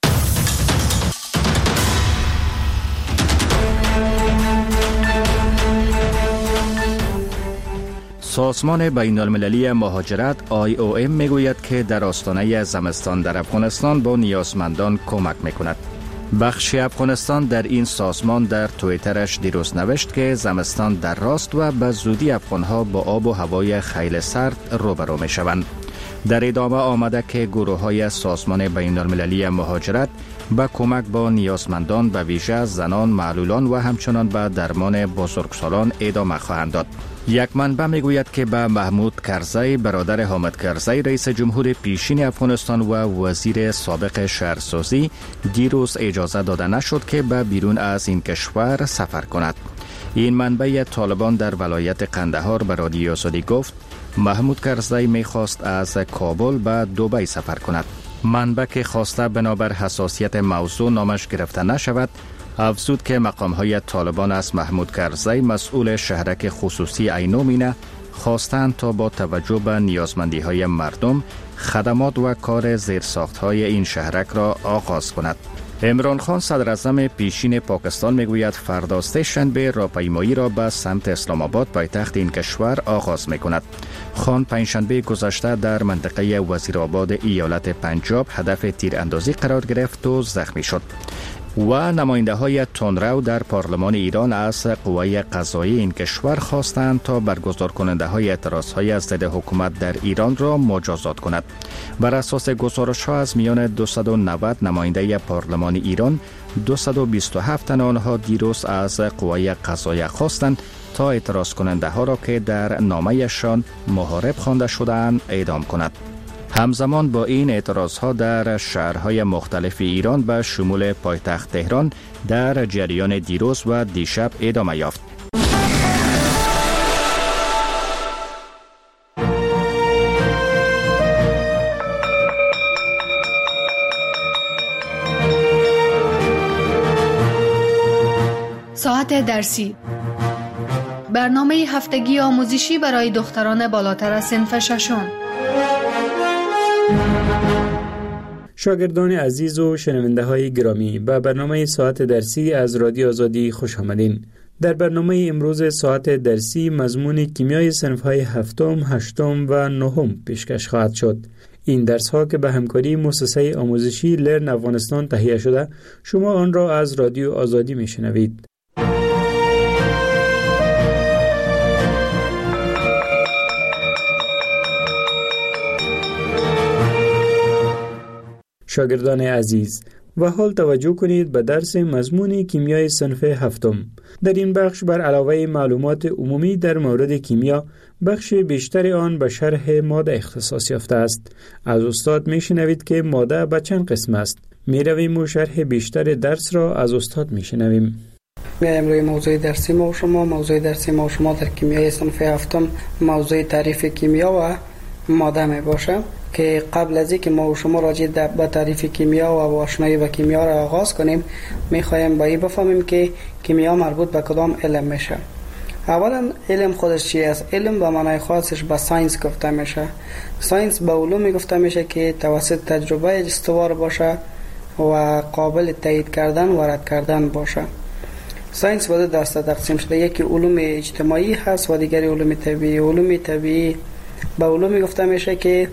سازمان بین المللی مهاجرت آی او ام میگوید که در آستانه زمستان در افغانستان با نیازمندان کمک میکند. بخش افغانستان در این سازمان در توییترش دیروز نوشت که زمستان در راست و به زودی افغانها با آب و هوای خیلی سرد روبرو میشوند. در ادامه آمده که گروه های سازمان بین المللی مهاجرت به کمک با نیازمندان به ویژه زنان، معلولان و همچنان به درمان بزرگسالان ادامه خواهند داد. یک منبع میگوید که به محمود کرزی برادر حامد کرزی رئیس جمهور پیشین افغانستان و وزیر سابق شهرسازی دیروز اجازه داده نشد که به بیرون از این کشور سفر کند. این منبع طالبان در ولایت قندهار به رادیو آزادی گفت محمود کرزی میخواست از کابل به دبی سفر کند. منبع که خواسته بنابر حساسیت موضوع نامش گرفته نشود افزود که مقام‌های طالبان از محمود کرزی مسئول شهرک خصوصی عینومینه خواستند تا با توجه به نیازمندی‌های مردم خدمات و کار زیرساخت‌های این شهرک را آغاز کند. عمران خان صدراعظم پیشین پاکستان میگوید فردا سه شنبه راهپیمایی را به سمت اسلام آباد پایتخت این کشور آغاز میکند. خان پنجشنبه گذشته در منطقه وزیرآباد ایالت پنجاب هدف تیراندازی قرار گرفت و زخمی شد. و نماینده های تندرو در پارلمان ایران از قوای قضایی این کشور خواستند تا برگزار کننده های اعتراض های از ضد حکومت در ایران را مجازات کند. بر اساس گزارش ها از میان دویست و نود نماینده پارلمان ایران دویست و بیست و هفت تن آنها دیروز از قوای قضایی خواستند تا اعتراض کننده ها را که در نامه‌شان محارب خوانده شدند اعدام کند. همزمان با این اعتراضها در شهرهای مختلف ایران به شمول پایتخت تهران در جریان دیروز و دیشب ادامه یافت. ساعت درسی، برنامه هفتگی آموزشی برای دختران بالاتر از صنف ششم. شاگردان عزیز و شنونده های گرامی، به برنامه ساعت درسی از رادیو آزادی خوش آمدین. در برنامه امروز ساعت درسی مضمون کیمیای صنف های هفتم، هشتم و نهم پیشکش خواهد شد. این درس ها که به همکاری مؤسسه آموزشی لرن افغانستان تهیه شده، شما آن را از رادیو آزادی می شنوید. شاگردان عزیز، و حال توجه کنید به درس مضمون کیمیای صنف هفتم. در این بخش بر علاوه معلومات عمومی در مورد کیمیا، بخش بیشتر آن به شرح ماده اختصاص یافته است. از استاد می شنوید که ماده به چند قسم است. می رویم و شرح بیشتر درس را از استاد می شنویم. امروز موضوع درسی ما و شما موضوع درسی ما و شما در کیمیای صنف هفتم موضوع تعریف کیمیا و ماده می باشه که قبل از اینکه ما و شما راجع به تعریف کیمیا و آشنایی با کیمیا را آغاز کنیم، می‌خوایم با این بفهمیم که کیمیا مربوط به کدام علم میشه. اولا علم خودش چی است؟ علم به معنای خاصش به ساینس گفته میشه. ساینس به علومی گفته میشه که توسط تجربه استوار باشه و قابل تایید کردن و رد کردن باشه. ساینس به دو دسته تقسیم شده، یکی علوم اجتماعی هست و دیگری علوم طبیعی. علوم طبیعی به علومی گفته میشه که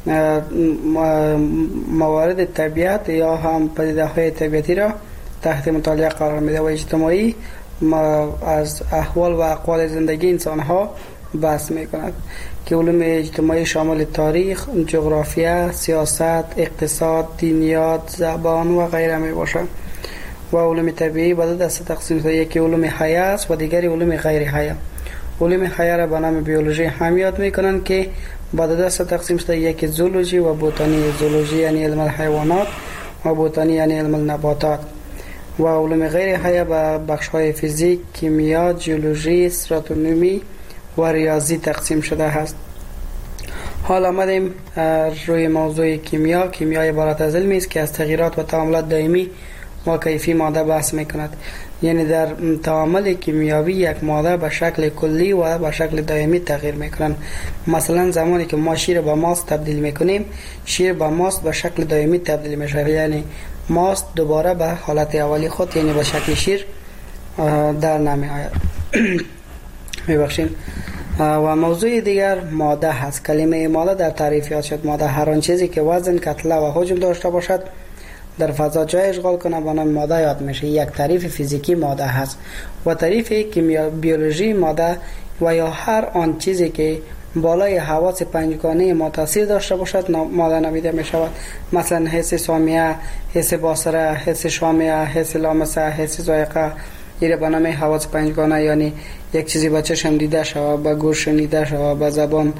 موارد طبیعت یا هم پدیده های طبیعتی را تحت مطالعه قرار میده و اجتماعی از احوال و اقوال زندگی انسان ها بحث میکند که علوم اجتماعی شامل تاریخ، جغرافیا، سیاست، اقتصاد، دینیات، زبان و غیره می باشد. و علوم طبیعی به دو دسته تقسیم شده، یکی علوم حیه است و دیگری علوم غیر حیه. علوم حیه را به نام بیولوژی هم یاد میکنند که به دو دسته تقسیم شده، یکی زولوژی و بوتانی. زولوژی یعنی علم الحیوانات و بوتانی یعنی علم النباتات. و علوم غیر حیه به بخش های فیزیک، کیمیا، جیولوژی، استراتونومی و ریاضی تقسیم شده است. حال آمدیم روی موضوع کیمیا. کیمیا عبارت از علمی است که از تغییرات و تعاملات دائمی و کیفی ماده بحث میکند. یعنی در تعامل کیمیاوی یک ماده به شکل کلی و به شکل دائمی تغییر میکنند. مثلا زمانی که ما شیر به ماست تبدیل میکنیم، شیر به ماست به شکل دائمی تبدیل میشه، یعنی ماست دوباره به حالت اولی خود یعنی به شکل شیر در نمی آید. میبخشید. و موضوع دیگر ماده هست. کلمه ماده در تعریف یاد شد. ماده هر آن چیزی که وزن، کتله و حجم داشته باشد در فضا جای اشغال کنه به نام ماده یاد میشه. یک تعریف فیزیکی ماده هست. و تعریف کیمیا بیولوژی ماده و یا هر آن چیزی که بالای حواس پنجگانه ما تاثیر داشته باشد ماده نامیده می شود. مثلا حس سامیه، حس بصره، حس شامه، حس لامسه، حس ذائقه. این به نام حواس پنجگانه، یعنی یک چیزی با چشم دیده شود، با گوش شنیده شود، با زبان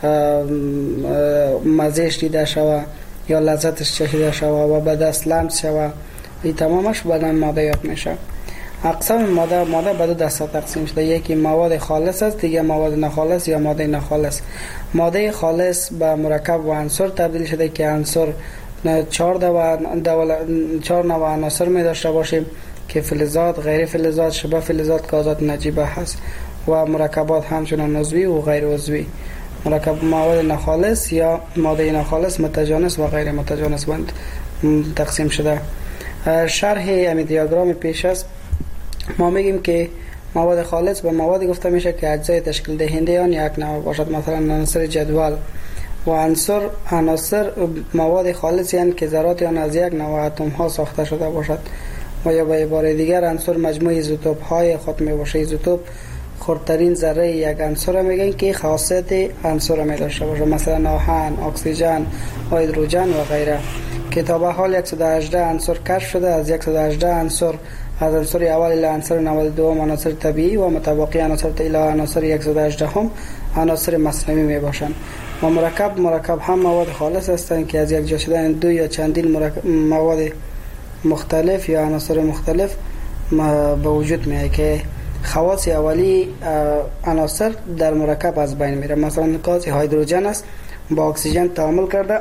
مزهش دیده شود یا لذتش چشیده شود و به دست لمس شود. این تمامش به نام ماده یاد میشه. اقسام ماده ماده به دو دسته تقسیم شده. یکی مواد خالص است، دیگه مواد ناخالص یا ماده ناخالص. ماده خالص به مرکب و عنصر تبدیل شده که عنصر چهار و چهار نوع عناصر می داشته باشیم که فلزات، غیر فلزات، شبه فلزات، گازات نجیبه هست و مرکبات همچنان عضوی و غیر عضوی. مرکب مواد ناخالص یا ماده ناخالص متجانس و غیر متجانس بند تقسیم شده. شرح امی دیاگرام پیش است ما میگیم که مواد خالص به موادی گفته میشه که اجزای تشکیل دهنده آن یک نوع باشد، مثلا عناصر جدول. و عناصر عناصر مواد خالص یعنی که ذرات آن از یک نوع اتم ها ساخته شده باشد. و یا به عباره دیگر عنصر مجموع ایزوتوپ های خود می باشه. ایزوتوپ خردترین ذره یک عنصر میگن که خاصیت عنصر می داشته باشه، مثلا آهن، اکسیژن، هیدروژن و غیره. که تا به حال صد و هجده عنصر کشف شده. از صد و هجده عنصر از عنصر اول الی عنصر نود و دو عناصر طبیعی و متباقی عناصر الی عناصر صد و هجده هم عناصر مصنوعی می باشند. و مرکب مرکب هم مواد خالص هستند که از یک جا شدن دو یا چندین مواد مختلف یا عناصر مختلف به وجود میاد که خواص اولی عناصر در مرکب از بین میره. مثلا گاز هیدروژن است با اکسیژن تعامل کرده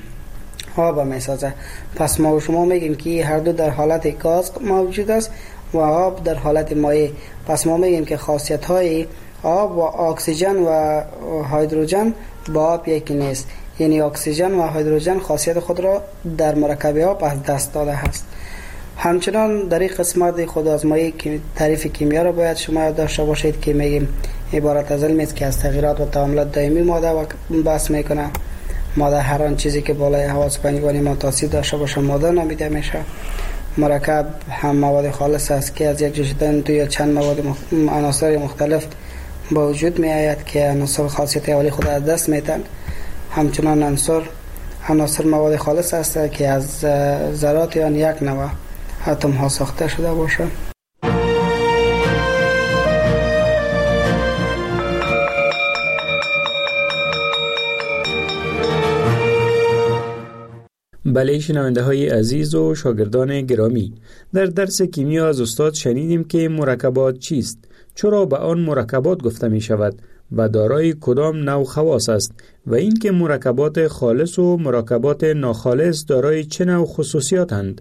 آب میسازه. پس ما و شما میگیم که هر دو در حالت گاز موجود است و آب در حالت مایع. پس ما میگیم که خاصیت های آب و اکسیژن و هیدروژن با آب یکی نیست. یعنی اکسیژن و هیدروژن خاصیت خود را در مرکب آب از دست داده است. همچنان در این قسمت خود آزمایی که تعریف کیمیا را باید شما داشته باشید که میگیم عبارت از علمی است که از تغییرات و تعاملات دائمی ماده و بحث میکنه. ماده هر آن چیزی که بالای حواس پنجگانه ما تاثیر داشته باشه ماده نامیده میشه. مرکب هم مواد خالص است که از یک جا شدن دو یا چند مواد مخ... عناصر مختلف با وجود می آید که عناصر خاصیت اولی خود از دست میتن. همچنان عناصر عناصر مواد خالص است که از ذرات آن یک نوع اتم ها ساخته شده باشه. بله شنونده های عزیز و شاگردان گرامی، در درس کیمیا از استاد شنیدیم که مرکبات چیست، چرا به آن مرکبات گفته می شود و دارای کدام نوع خواص است و اینکه مرکبات خالص و مرکبات ناخالص دارای چه نوع خصوصیاتند.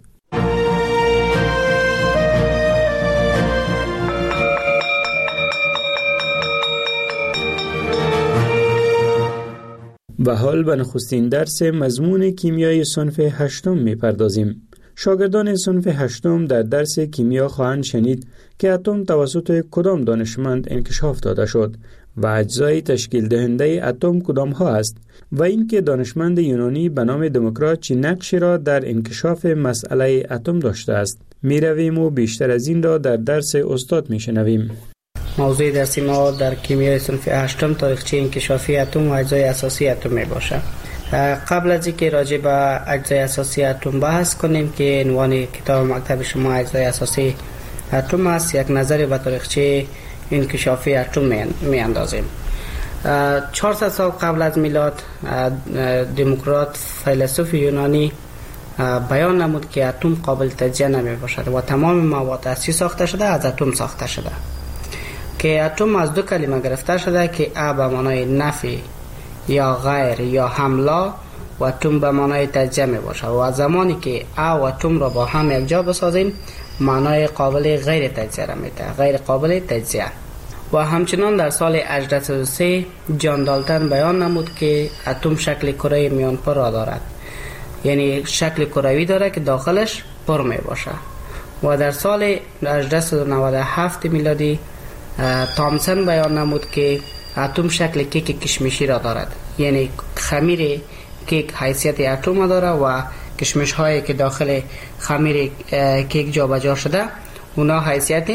و حال به نخستین درس مضمون کیمیای صنف هشتم می پردازیم. شاگردان صنف هشتم در درس کیمیا خواهند شنید که اتم توسط کدام دانشمند انکشاف داده شد و اجزای تشکیل دهنده اتم کدام ها است و اینکه دانشمند یونانی به نام دموکرات چه نقشی را در انکشاف مسئله اتم داشته است. می رویم و بیشتر از این را در درس استاد می شنویم. موضوع درسی ما در کیمیای صنف هشتم تاریخچه انکشافی اتم و اجزای اساسی اتم می باشد. قبل از اینکه راجع به اجزای اساسی اتم بحث کنیم که عنوان کتاب مکتب شما اجزای اساسی اتم است، یک نظر به تاریخچه انکشافی اتم می اندازیم. چهارصد سال قبل از میلاد دموکرات فیلسوف یونانی بیان نمود که اتم قابل تجزیه نمی باشد و تمام مواد هستی ساخته شده از اتم ساخته شده، که اتم از دو کلمه گرفته شده که ا به معنای نفی یا غیر یا حمله و اتم به معنای تجزیه می باشد و زمانی که ا و اتم را با هم یک جا بسازیم معنای قابل غیر تجزیه را می ده، غیر قابل تجزیه. و همچنان در سال هجده صد و سه جان دالتن بیان نمود که اتم شکل کره میانپر را دارد، یعنی شکل کروی داره که داخلش پر می باشه. و در سال هجده صد و نود و هفت میلادی تامسون بیان نمود که اتم شکل کیک کشمشی را دارد، یعنی خمیر کیک حیثیت اتم داره و کشمش هایی که داخل خمیر کیک جابجا شده اونا حیثیت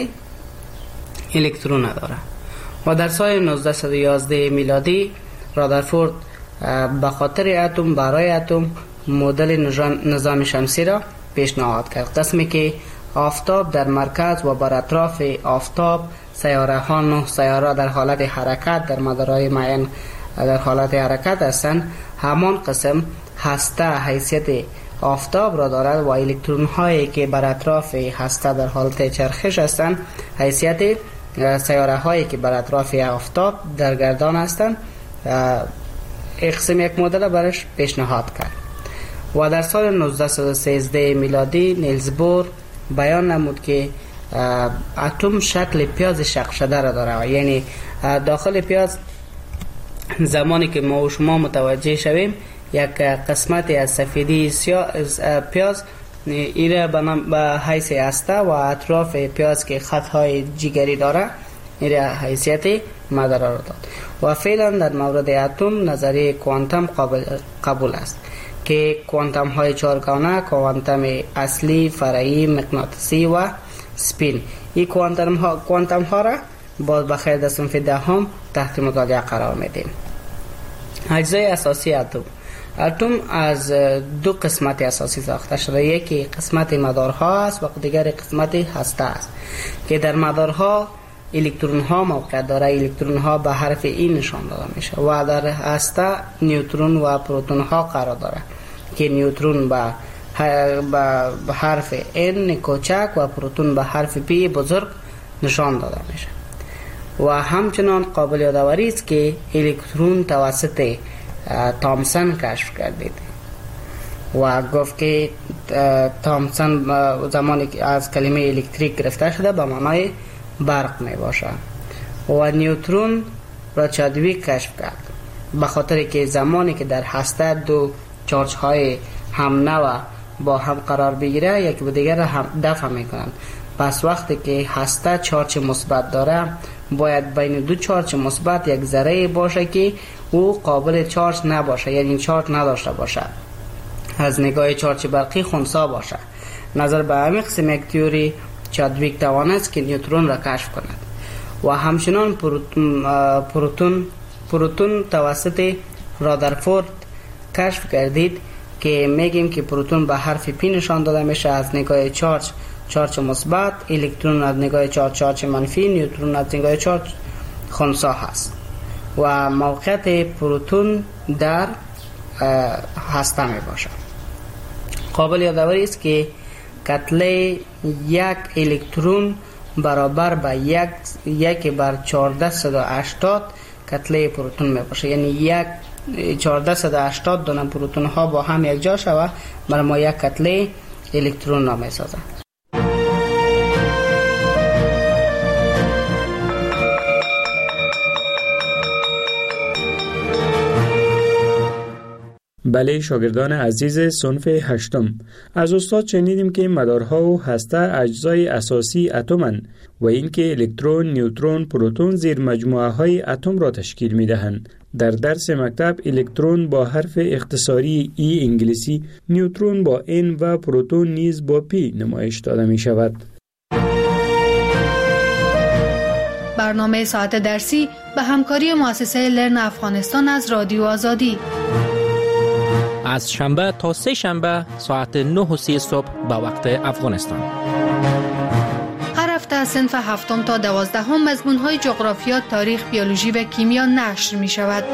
الکترون داره. و در سال نوزده صد و یازده میلادی رادرفورد به خاطر اتم برای اتم مدل نظام شمسی را پیشنهاد کرد، قسمی که آفتاب در مرکز و بر اطراف آفتاب سیاره ها نه سیاره در حالت حرکت در مدارهای معین در حالت حرکت هستند. همان قسم هسته حیثیت آفتاب را دارد و الکترون هایی که بر اطراف هسته در حالت چرخش هستند حیثیت سیاره هایی که بر اطراف آفتاب در گردان هستند. قسم یک مدل برش پیشنهاد کرد. و در سال نوزده صد و سیزده میلادی نیلز بور بیان نمود که اتم شکل پیاز شق شده را داره، یعنی داخل پیاز زمانی که ما و شما متوجه شویم یک قسمت از سفیدی پیاز ایره به حیث هسته و اطراف پیاز که خطهای جگری داره ایره حیثیت مدار را داد. و فعلا در مورد اتم نظریه کوانتم قابل قبول است که کوانتم های چهارگانه، کوانتم اصلی، فرعی، مغناطیسی و سپین، این کوانتم ها کوانتم ها را باز بخیر در صنف دهم تحت مطالعه قرار میدیم. اجزای اساسی اتم. اتم از دو قسمت اساسی ساخته شده، یکی قسمت مدارها است و دیگر قسمت هسته است که در مدارها الکترون ها موقع داره، الکترون ها به حرف ای نشان داده میشه و در هسته نیوترون و پروتون ها قرار داره که نیوترون به به حرف ان کوچک و پروتون به حرف پی بزرگ نشان داده میشه. و همچنان قابل یادآوری است که الکترون توسط تامسون کشف گردید و گفت که تامسون زمانی که از کلمه الکتریک گرفته شده به معنای برق می باشه. و نیوترون را چادویک کشف کرد به خاطر که زمانی که در هسته دو چارج های هم نوع با هم قرار بگیره یکی به دیگر هم دفع میکنند. پس وقتی که هسته چارج مثبت داره باید بین دو چارج مثبت یک ذره باشه که او قابل چارج نباشه، یعنی چارج نداشته باشه، از نگاه چارج برقی خنثی باشه. نظر به همین قسم یک تئوری چادویک توانست که نیوترون را کشف کند. و همچنان پروتون پروتون پروتون توسط رادرفورد کشف گردید که میگیم که پروتون به حرف پی نشان داده میشه از نگاه چارج چارج مثبت، الکترون از نگاه چارج چارج منفی، نیوترون از نگاه چارج خنثی هست. و موقعیت پروتون در هسته می باشه. قابل یادآوری است که کتله یک الکترون برابر به یک یک بر چهارده صد و هشتاد کتله پروتون می باشه، یعنی یک چهارده صد و هشتاد دانه پروتون ها با هم یک جا شوه برای ما یک کتله الکترون را می سازه. بله شاگردان عزیز صنف هشتم، از استاد شنیدیم که مدارها و هسته اجزای اساسی اتمند و اینکه الکترون، نیوترون، پروتون زیر مجموعه های اتم را تشکیل می دهند. در درس مکتب الکترون با حرف اختصاری ای انگلیسی، نیوترون با ان و پروتون نیز با پی نمایش داده می شود. برنامه ساعت درسی به همکاری مؤسسه لرن افغانستان از رادیو آزادی. از شنبه تا سه شنبه ساعت نه و سی صبح به وقت افغانستان. هر هفته از صنف هفتم تا دوازدهم مضمون‌های جغرافیا، تاریخ، بیولوژی و کیمیا نشر می شود.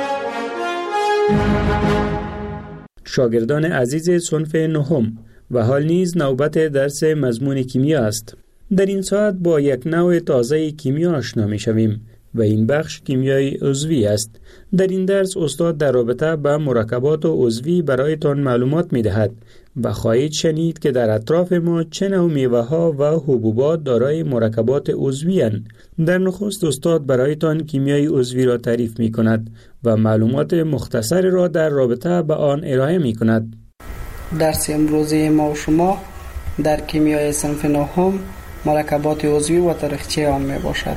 شاگردان عزیز صنف نهم، و حال نیز نوبت درس مضمون کیمیا است. در این ساعت با یک نوع تازه کیمیا آشنا می شویم و این بخش کیمیای عضوی است. در این درس استاد در رابطه با مرکبات عضوی برایتان معلومات می دهد و خواهید شنید که در اطراف ما چه نوع میوه ها و حبوبات دارای مرکبات عضوی اند. در نخست استاد برایتان کیمیای عضوی را تعریف می کند و معلومات مختصر را در رابطه با آن ارائه می کند. درس امروزی ما و شما در کیمیای صنف نهم مرکبات عضوی و تاریخچه آن می باشد.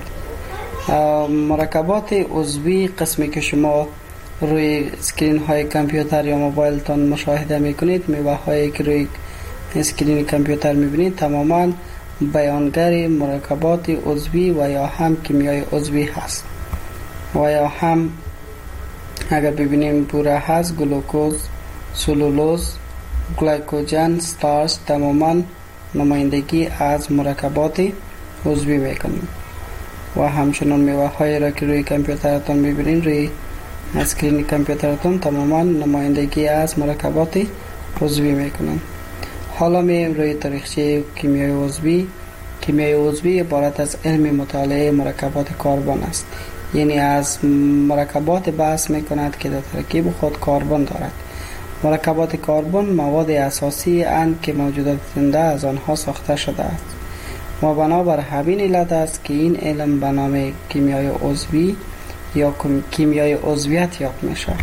مرکبات عضوی قسمی که شما روی اسکرین های کامپیوتر یا موبایل تان مشاهده می کنید، میوه هایی که روی اسکرین کامپیوتر می بینید تماما بیانگر مرکبات عضوی و یا هم کیمیای عضوی هست. و یا هم اگر ببینیم بوره هست، گلوکوز، سلولوز، گلیکوژن، ستارچ تماما نمایندگی از مرکبات عضوی میکنیم. و همچنان میوه هایی را که روی کامپیوترتان میبینید، روی اسکرین کامپیوترتان تماما نمایندگی از مرکبات عضوی میکنن. حالا میایم روی تاریخچه کیمیای عضوی. کیمیای عضوی عبارت از علم مطالعه مرکبات کربن است، یعنی از مرکبات بحث میکند که در ترکیب خود کربن دارد. مرکبات کربن مواد اساسی اند که موجودات زنده از آنها ساخته شده است و بنابر همین علت است که این علم به نام کیمیای عضوی یا کیمیای عضویت یاد میشه.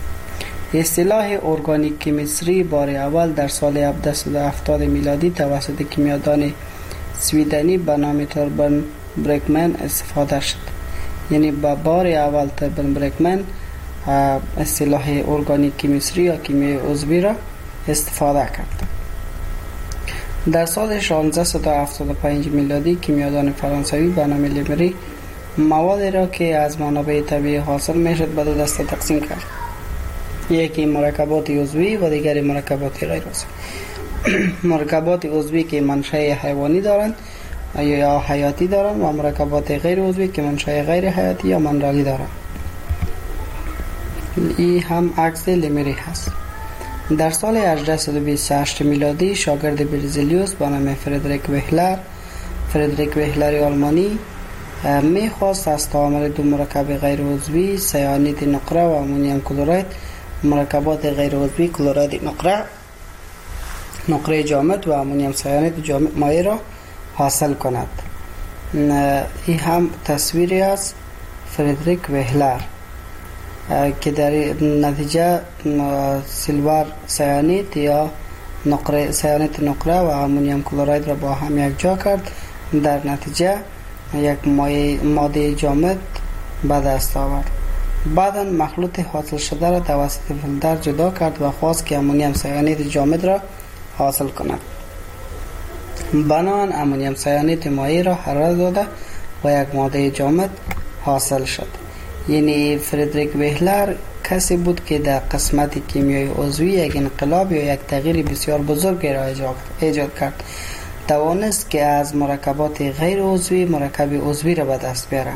اصطلاح ارگانیک کیمیستری بار اول در سال هفتصد و هفتاد میلادی توسط کیمیادان سویدنی به نام توربن برکمن استفاده شد. یعنی با بار اول توربن برکمن اصطلاح ارگانیک کیمیستری یا کیمیای عضوی را استفاده کرد. در سال شانزده و هفتاد و پنج میلادی کیمیادان فرانسوی به نام لیمری موادی را که از منابع طبیعی حاصل میشد به دو دسته تقسیم کرد. یکی مرکبات عضوی و دیگری مرکبات غیر عضوی. مرکبات عضوی که منشأ حیوانی دارند یا حیاتی دارند و مرکبات غیر عضوی که منشأ غیر حیاتی یا منرالی دارند. این هم عکس لیمری هست. در سال هجده و بیست و هشت میلادی شاگرد برزیلیوس به نام فردریک وهلر فردریک وهلر آلمانی میخواست از تعامل دو مرکب غیر عضوی سیانید نقره و امونیم کلورید مرکبات غیر عضوی کلورید نقره نقره جامد و امونیم سیانید جامد مایع را حاصل کند. این هم تصویری از فردریک وهلر که در نتیجه سیلور سیانید یا نقره سیانید نقره و امونیم کلورید را با هم یک جا کرد. در نتیجه یک ماده جامد به دست آورد. بعدا مخلوط حاصل شده را توسط فیلتر جدا کرد و خواست که امونیم سیانید جامد را حاصل کند. بنابراین امونیم سیانید مایع را حرارت داده و یک ماده جامد حاصل شد. یعنی فردریک وهلر کسی بود که در قسمت کیمیای عضوی یک انقلاب یا یک تغییر بسیار بزرگ را ایجاد کرد. توانست که از مرکبات غیر عضوی مرکب عضوی را به دست بیاره.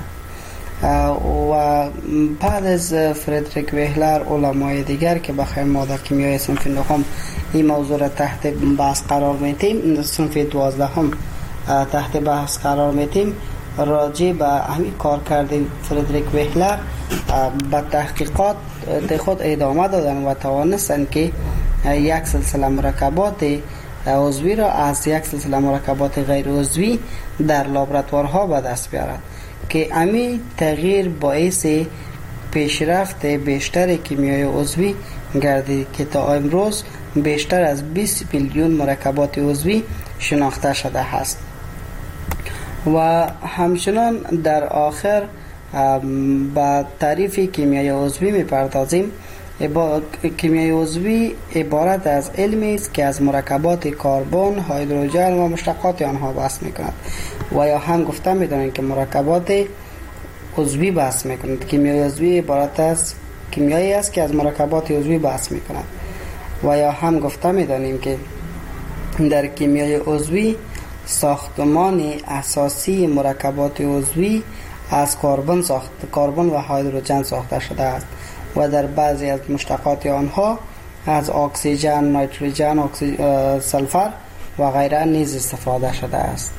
و بعد از فردریک وهلر علمای دیگر که بخیر ما در کیمیای صنف نهم این موضوع را تحت بحث قرار میتیم، صنف دوازدهم تحت بحث قرار میتیم، راجع به همین کار کرده فردریک وهلر به تحقیقات خود ادامه دادن و توانستن که یک سلسله مرکبات عضوی را از یک سلسله مرکبات غیر عضوی در لابراتوارها به دست بیارند که همین تغییر باعث پیشرفت بیشتر کیمیای عضوی گردید که تا امروز بیشتر از بیست میلیون مرکبات عضوی شناخته شده است. و همچنان در آخر با تعریف کیمیای عضوی میپردازیم. کیمیای عضوی عبارت از علمی است که از مرکبات کربن، هیدروژن و مشتقات آنها بحث میکند. و یا هم گفته میدانیم که مرکبات عضوی بحث میکند. کیمیای عضوی عبارت از کیمیایی است که از مرکبات عضوی بحث میکند. و یا هم گفته میدانیم که در کیمیای عضوی ساختمان اساسی مرکبات عضوی از کربن ساخت کربن و هیدروژن ساخته شده است و در بعضی از مشتقات آنها از اکسیژن، نیتروژن، اکسی... سلفر و غیره نیز استفاده شده است.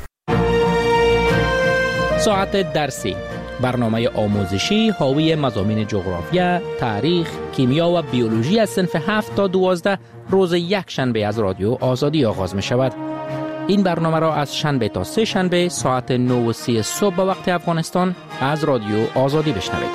ساعت درسی، برنامه آموزشی حاوی مضامین جغرافیا، تاریخ، کیمیا و بیولوژی از صنف هفت تا دوازده روز یک شنبه از رادیو آزادی آغاز می شود. این برنامه را از شنبه تا سه شنبه ساعت نه و سی صبح به وقت افغانستان از رادیو آزادی بشنوید.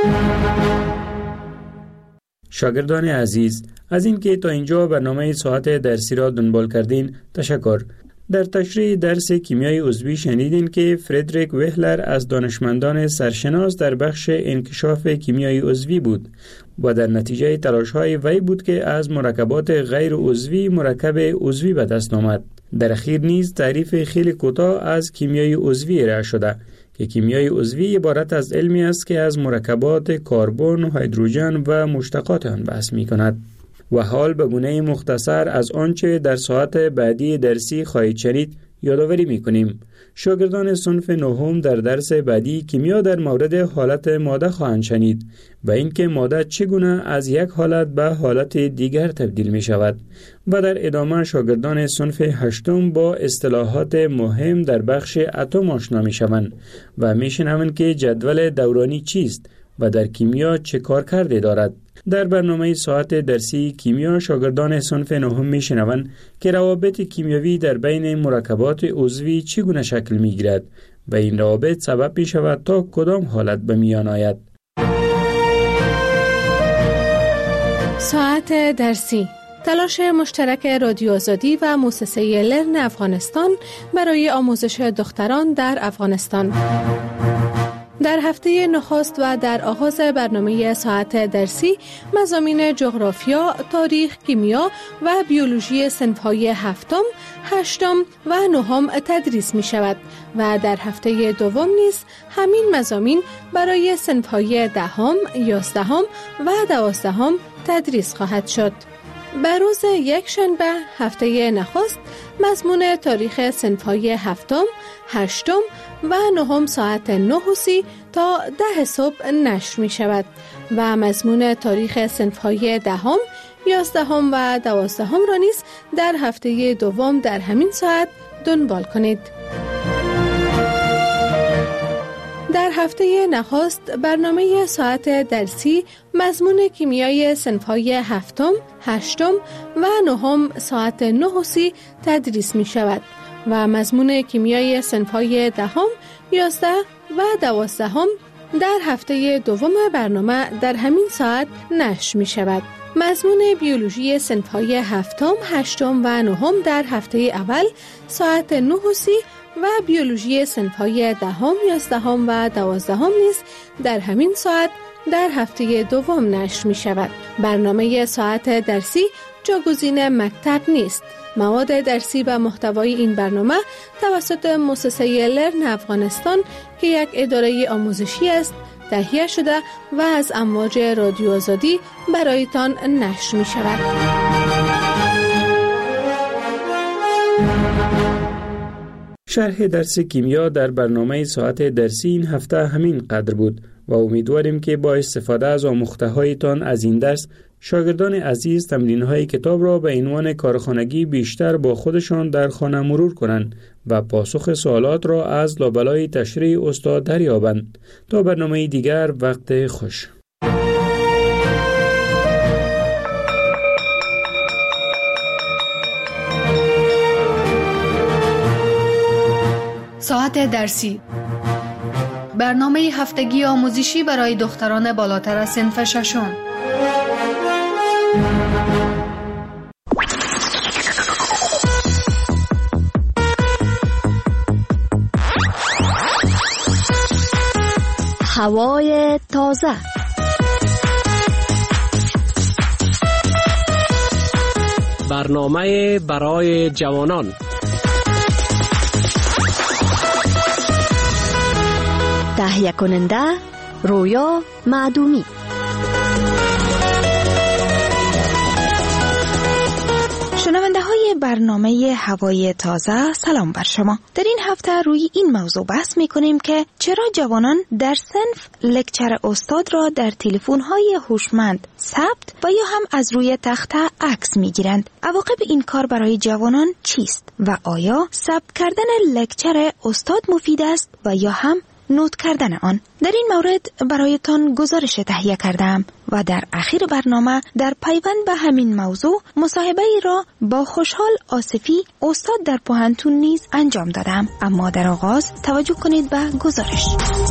شاگردان عزیز، از اینکه تا اینجا برنامه ساعت درسی را دنبال کردین تشکر. در تشریح درس کیمیای عضوی شنیدین که فردریک وهلر از دانشمندان سرشناس در بخش انکشاف کیمیای عضوی بود و در نتیجه تلاش‌های وی بود که از مرکبات غیر عضوی مرکب عضوی به دست آمد. در اخیر نیز تعریف خیلی کوتاه از کیمیای عضوی ارائه شده که کیمیای عضوی عبارت از علمی است که از مرکبات کربن، هیدروژن و مشتقات آن بحث می‌کند. و حال به گونه مختصر از آنچه در ساعت بعدی درسی خواهید شنید یادآوری می‌کنیم. شاگردان صنف نهم در درس بعدی کیمیا در مورد حالت ماده خواهند شنید و اینکه ماده چگونه از یک حالت به حالت دیگر تبدیل می شود و در ادامه شاگردان صنف هشتم با اصطلاحات مهم در بخش اتم آشنا می شوند و می شنوند که جدول دورانی چیست و در کیمیا چه کار کرده دارد. در برنامه ساعت درسی کیمیا شاگردان صنف نهم می شنوند که روابط کیمیاوی در بین مرکبات عضوی چگونه شکل می گیرد و این روابط سبب می شود تا کدام حالت به میان آید. ساعت درسی، تلاش مشترک رادیو آزادی و مؤسسه لرن افغانستان برای آموزش دختران در افغانستان. در هفته نخست و در آغاز برنامه ساعت درسی مضامین جغرافیا، تاریخ، کیمیا و بیولوژی صنف‌های هفتم، هشتم و نهم تدریس می شود و در هفته دوم نیز همین مضامین برای صنف‌های دهم، یازدهم و دوازدهم تدریس خواهد شد. بر روز یک شنبه هفته نخست مضمون تاریخ صنف‌های هفتم، هشتم و نهم ساعت نه و سی تا ده صبح نشر می شود و مضمون تاریخ صنف‌های دهم، یازدهم و دوازدهم را نیز در هفته دوم در همین ساعت دنبال کنید. در هفته نخست برنامه ساعت درسی مضمون کیمیای صنف‌های هفتم، هشتم و نهم ساعت نه و سی تدریس می شود و مضمون کیمیای صنف‌های دهم، یازده و دوازدهم در هفته دوم برنامه در همین ساعت نشر می شود. مضمون بیولوژی صنف‌های هفتم، هشتم و نهم در هفته اول ساعت نه و سی و بیولوژی صنف‌های دهم، یازدهم و دوازدهم نیز در همین ساعت در هفته دوم نشر می شود. برنامه ساعت درسی جاگزین مکتب نیست. مواد درسی و محتوای این برنامه توسط مؤسسه لرن افغانستان که یک اداره آموزشی است تهیه شده و از امواج رادیو آزادی برایتان نشر می شود. شرح درس کیمیا در برنامه ساعت درسی این هفته همین قدر بود و امیدواریم که با استفاده از آموخته‌هایتان از این درس شاگردان عزیز تمرین‌های کتاب را به عنوان کارخانگی بیشتر با خودشان در خانه مرور کنند و پاسخ سوالات را از لابلای تشریح استاد دریابند. تا برنامه دیگر، وقت خوش. ساعت درسی، برنامه هفتگی آموزشی برای دختران بالاتر از صنف ششم. هوای تازه. برنامه برای جوانان. تهیه کننده رویا معدومی. شنونده های برنامه هوای تازه، سلام بر شما. در این هفته روی این موضوع بحث می کنیم که چرا جوانان در صنف لکچر استاد را در تلفن های هوشمند ثبت و یا هم از روی تخته عکس می گیرند. عواقب این کار برای جوانان چیست و آیا ثبت کردن لکچر استاد مفید است و یا هم نوت کردن آن؟ در این مورد برایتان گزارش تهیه کردم و در اخیر برنامه در پیوند به همین موضوع مصاحبه ای را با خوشحال آصفی استاد در پوهنتون نیز انجام دادم. اما در آغاز توجه کنید به گزارش.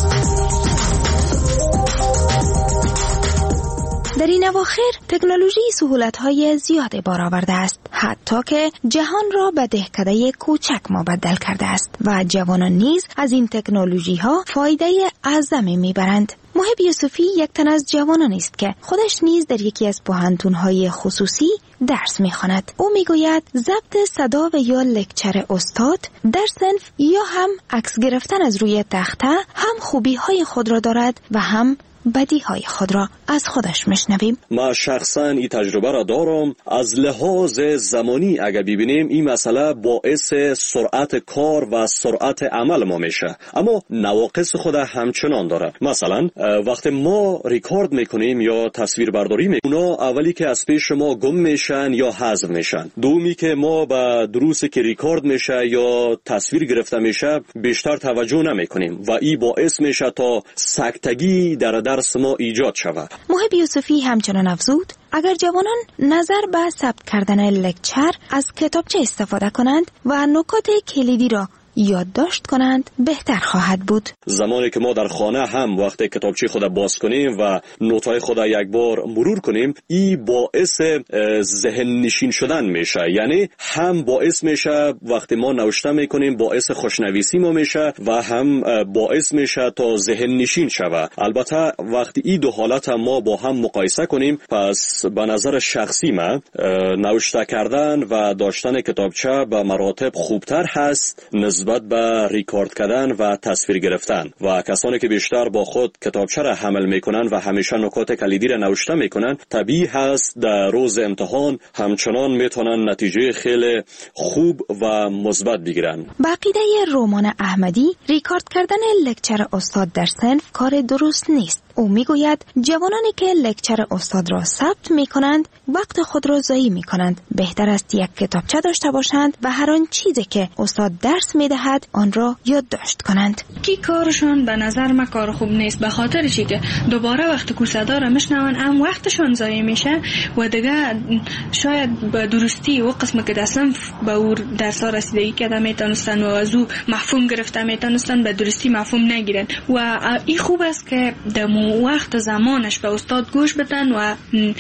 در این اواخر تکنولوژی سهولت‌های زیاد بار آورده است، حتی که جهان را به دهکده کوچک مبدل کرده است و جوانان نیز از این تکنولوژی‌ها فایده اعظمی می‌برند. محب یوسفی یک تن از جوانان است که خودش نیز در یکی از پوهنتون‌های خصوصی درس می‌خواند. او می‌گوید ضبط صدا و یا لکچر استاد در صنف یا هم عکس گرفتن از روی تخته هم خوبی‌های خود را دارد و هم بدیهای خود را از خودش میشنویم. ما شخصا این تجربه را دارم. از لحاظ زمانی اگر ببینیم این مسئله باعث سرعت کار و سرعت عمل ما میشه، اما نواقص خود همچنان داره. مثلا وقتی ما ریکارد میکنیم یا تصویر برداری میکنیم، اونا اولی که از پیش ما گم میشن یا حذف میشن. دومی که ما به دروسی که ریکارد میشه یا تصویر گرفته میشه بیشتر توجه نمیکنیم و این باعث میشه تا سکتگی در درس ما ایجاد شود. محب یوسفی همچنان افزود اگر جوانان نظر به ثبت کردن لکچر از کتابچه استفاده کنند و نکات کلیدی را یادداشت کنند بهتر خواهد بود. زمانی که ما در خانه هم وقتی کتابچه خود باز کنیم و نوت‌های خود یک بار مرور کنیم، این باعث ذهن نشین شدن میشه. یعنی هم باعث میشه وقتی ما نوشته میکنیم باعث خوشنویسی ما میشه و هم باعث میشه تا ذهن نشین شود. البته وقتی این دو حالت هم ما با هم مقایسه کنیم، پس به نظر شخصی من نوشته کردن و داشتن کتابچه به مراتب خوبتر هست نسبت به ریکارد کردن و تصویر گرفتن. و کسانی که بیشتر با خود کتابچه را حمل میکنن و همیشه نکات کلیدی را نوشته میکنن، طبیعی هست در روز امتحان همچنان میتونن نتیجه خیلی خوب و مثبت بگیرن. با عقیده رومان احمدی، ریکارد کردن لکچر استاد در صنف کار درست نیست. او میگوید جوانانی که لکچر استاد را ثبت میکنند وقت خود را ضایع میکنند. بهتر است یک کتابچه داشته باشند و هر آن چیزی که استاد درس میدهد آن را یادداشت کنند. کی کارشون به نظر من کار خوب نیست، به خاطر چی که دوباره وقت کورسدا را میشنون هم وقتشون ضایع میشه و دیگه شاید به درستی و قسم که در صنف به او درس ها رسیدگی کرده میتونستن و از او مفهوم گرفته میتونستن به درستی مفهوم نگیرن. و این خوب است که در وقت زمانش به استاد گوش بدن و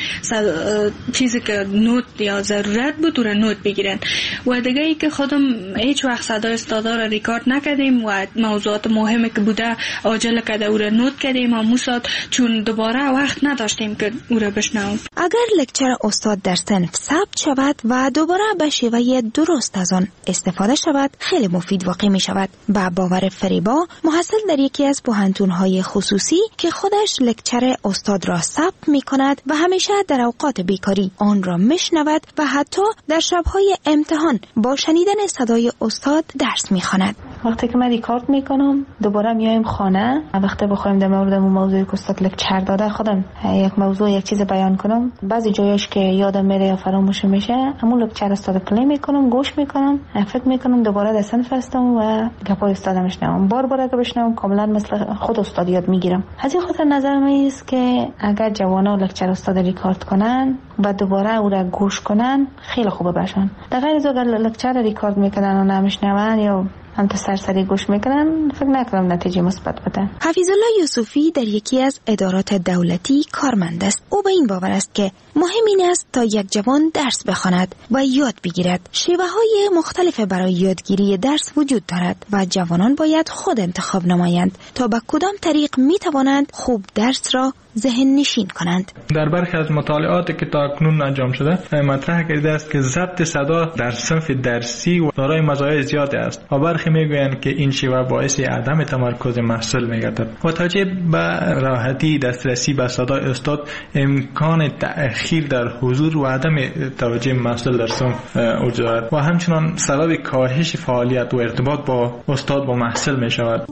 چیزی که نوت یا ضرورت بود او را نوت بگیرن. و دیگه ای که خودم هیچ وقت صدای استادا را ریکارد نکردیم و موضوعات مهمی که بوده عاجل کرده او را نوت کردیم و موساد چون دوباره وقت نداشتیم که او را بشنویم. اگر لکچر استاد در صنف ثبت شود و دوباره به شیوه درست از آن استفاده شود خیلی مفید واقع می شود. با باور فریبا محصل در یکی از پوهنتون‌های خصوصی که خودش لکچر استاد را ثبت می کند و همیشه در اوقات بیکاری آن را میشنود و حتی در شبهای امتحان با شنیدن صدای استاد درس می خواند. وقتی که من ریکارد میکنم دوباره میایم خانه، وقتی بخوایم در مورد اون موضوعی که استاد لکچر داده خودم یک موضوع یک چیز بیان کنم، بعضی جایش که یادم میره یا فراموش میشه همون لکچر استاد پلی میکنم، گوش میکنم، فکر میکنم دوباره در صنف هستم و گپای استاد میشنوم. بار بار که بشنوم کاملا مثل خود استاد یاد میگیرم. از این خاطر نظر من است که اگر جوانا لکچر استاد ریکارد کنن و دوباره او را گوش کنن خیلی خوبه باشن. در غیر از اگر لکچر ریکارد میکنن و نمیشنون یا هم تو سرسری گوش میکنن، فکر نکنم نتیجه مثبت بده. حفیظ الله یوسفی در یکی از ادارات دولتی کارمند است. او به این باور است که مهم این است تا یک جوان درس بخواند و یاد بگیرد. شیوه های مختلف برای یادگیری درس وجود دارد و جوانان باید خود انتخاب نمایند تا به کدام طریق می توانند خوب درس را ذهن نشین کنند. در برخی از مطالعاتی که تا اکنون انجام شده مطرح کرده است که ضبط صدا در صنف درسی و دارای مزایای زیادی است و برخی میگویند که این شیوه باعث عدم تمرکز محصل میگردد. و توجه به راحتی دسترسی به صدای استاد امکان تأخیر در حضور و عدم توجه محصل در صنف وجود دارد و همچنان سبب کاهش فعالیت و ارتباط با استاد با محصل می شود.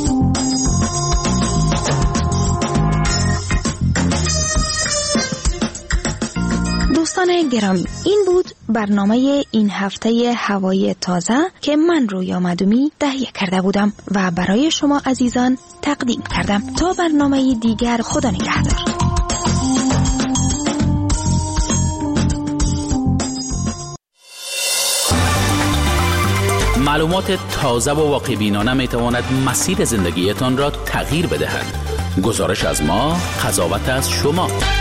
دوستان گرامی، این بود برنامه این هفته هوای تازه که من رویا مدومی تهیه کرده بودم و برای شما عزیزان تقدیم کردم. تا برنامه دیگر، خدا نگهدار. معلومات تازه و واقع‌بینانه می تواند مسیر زندگیتان را تغییر بدهد. گزارش از ما، قضاوت از شما.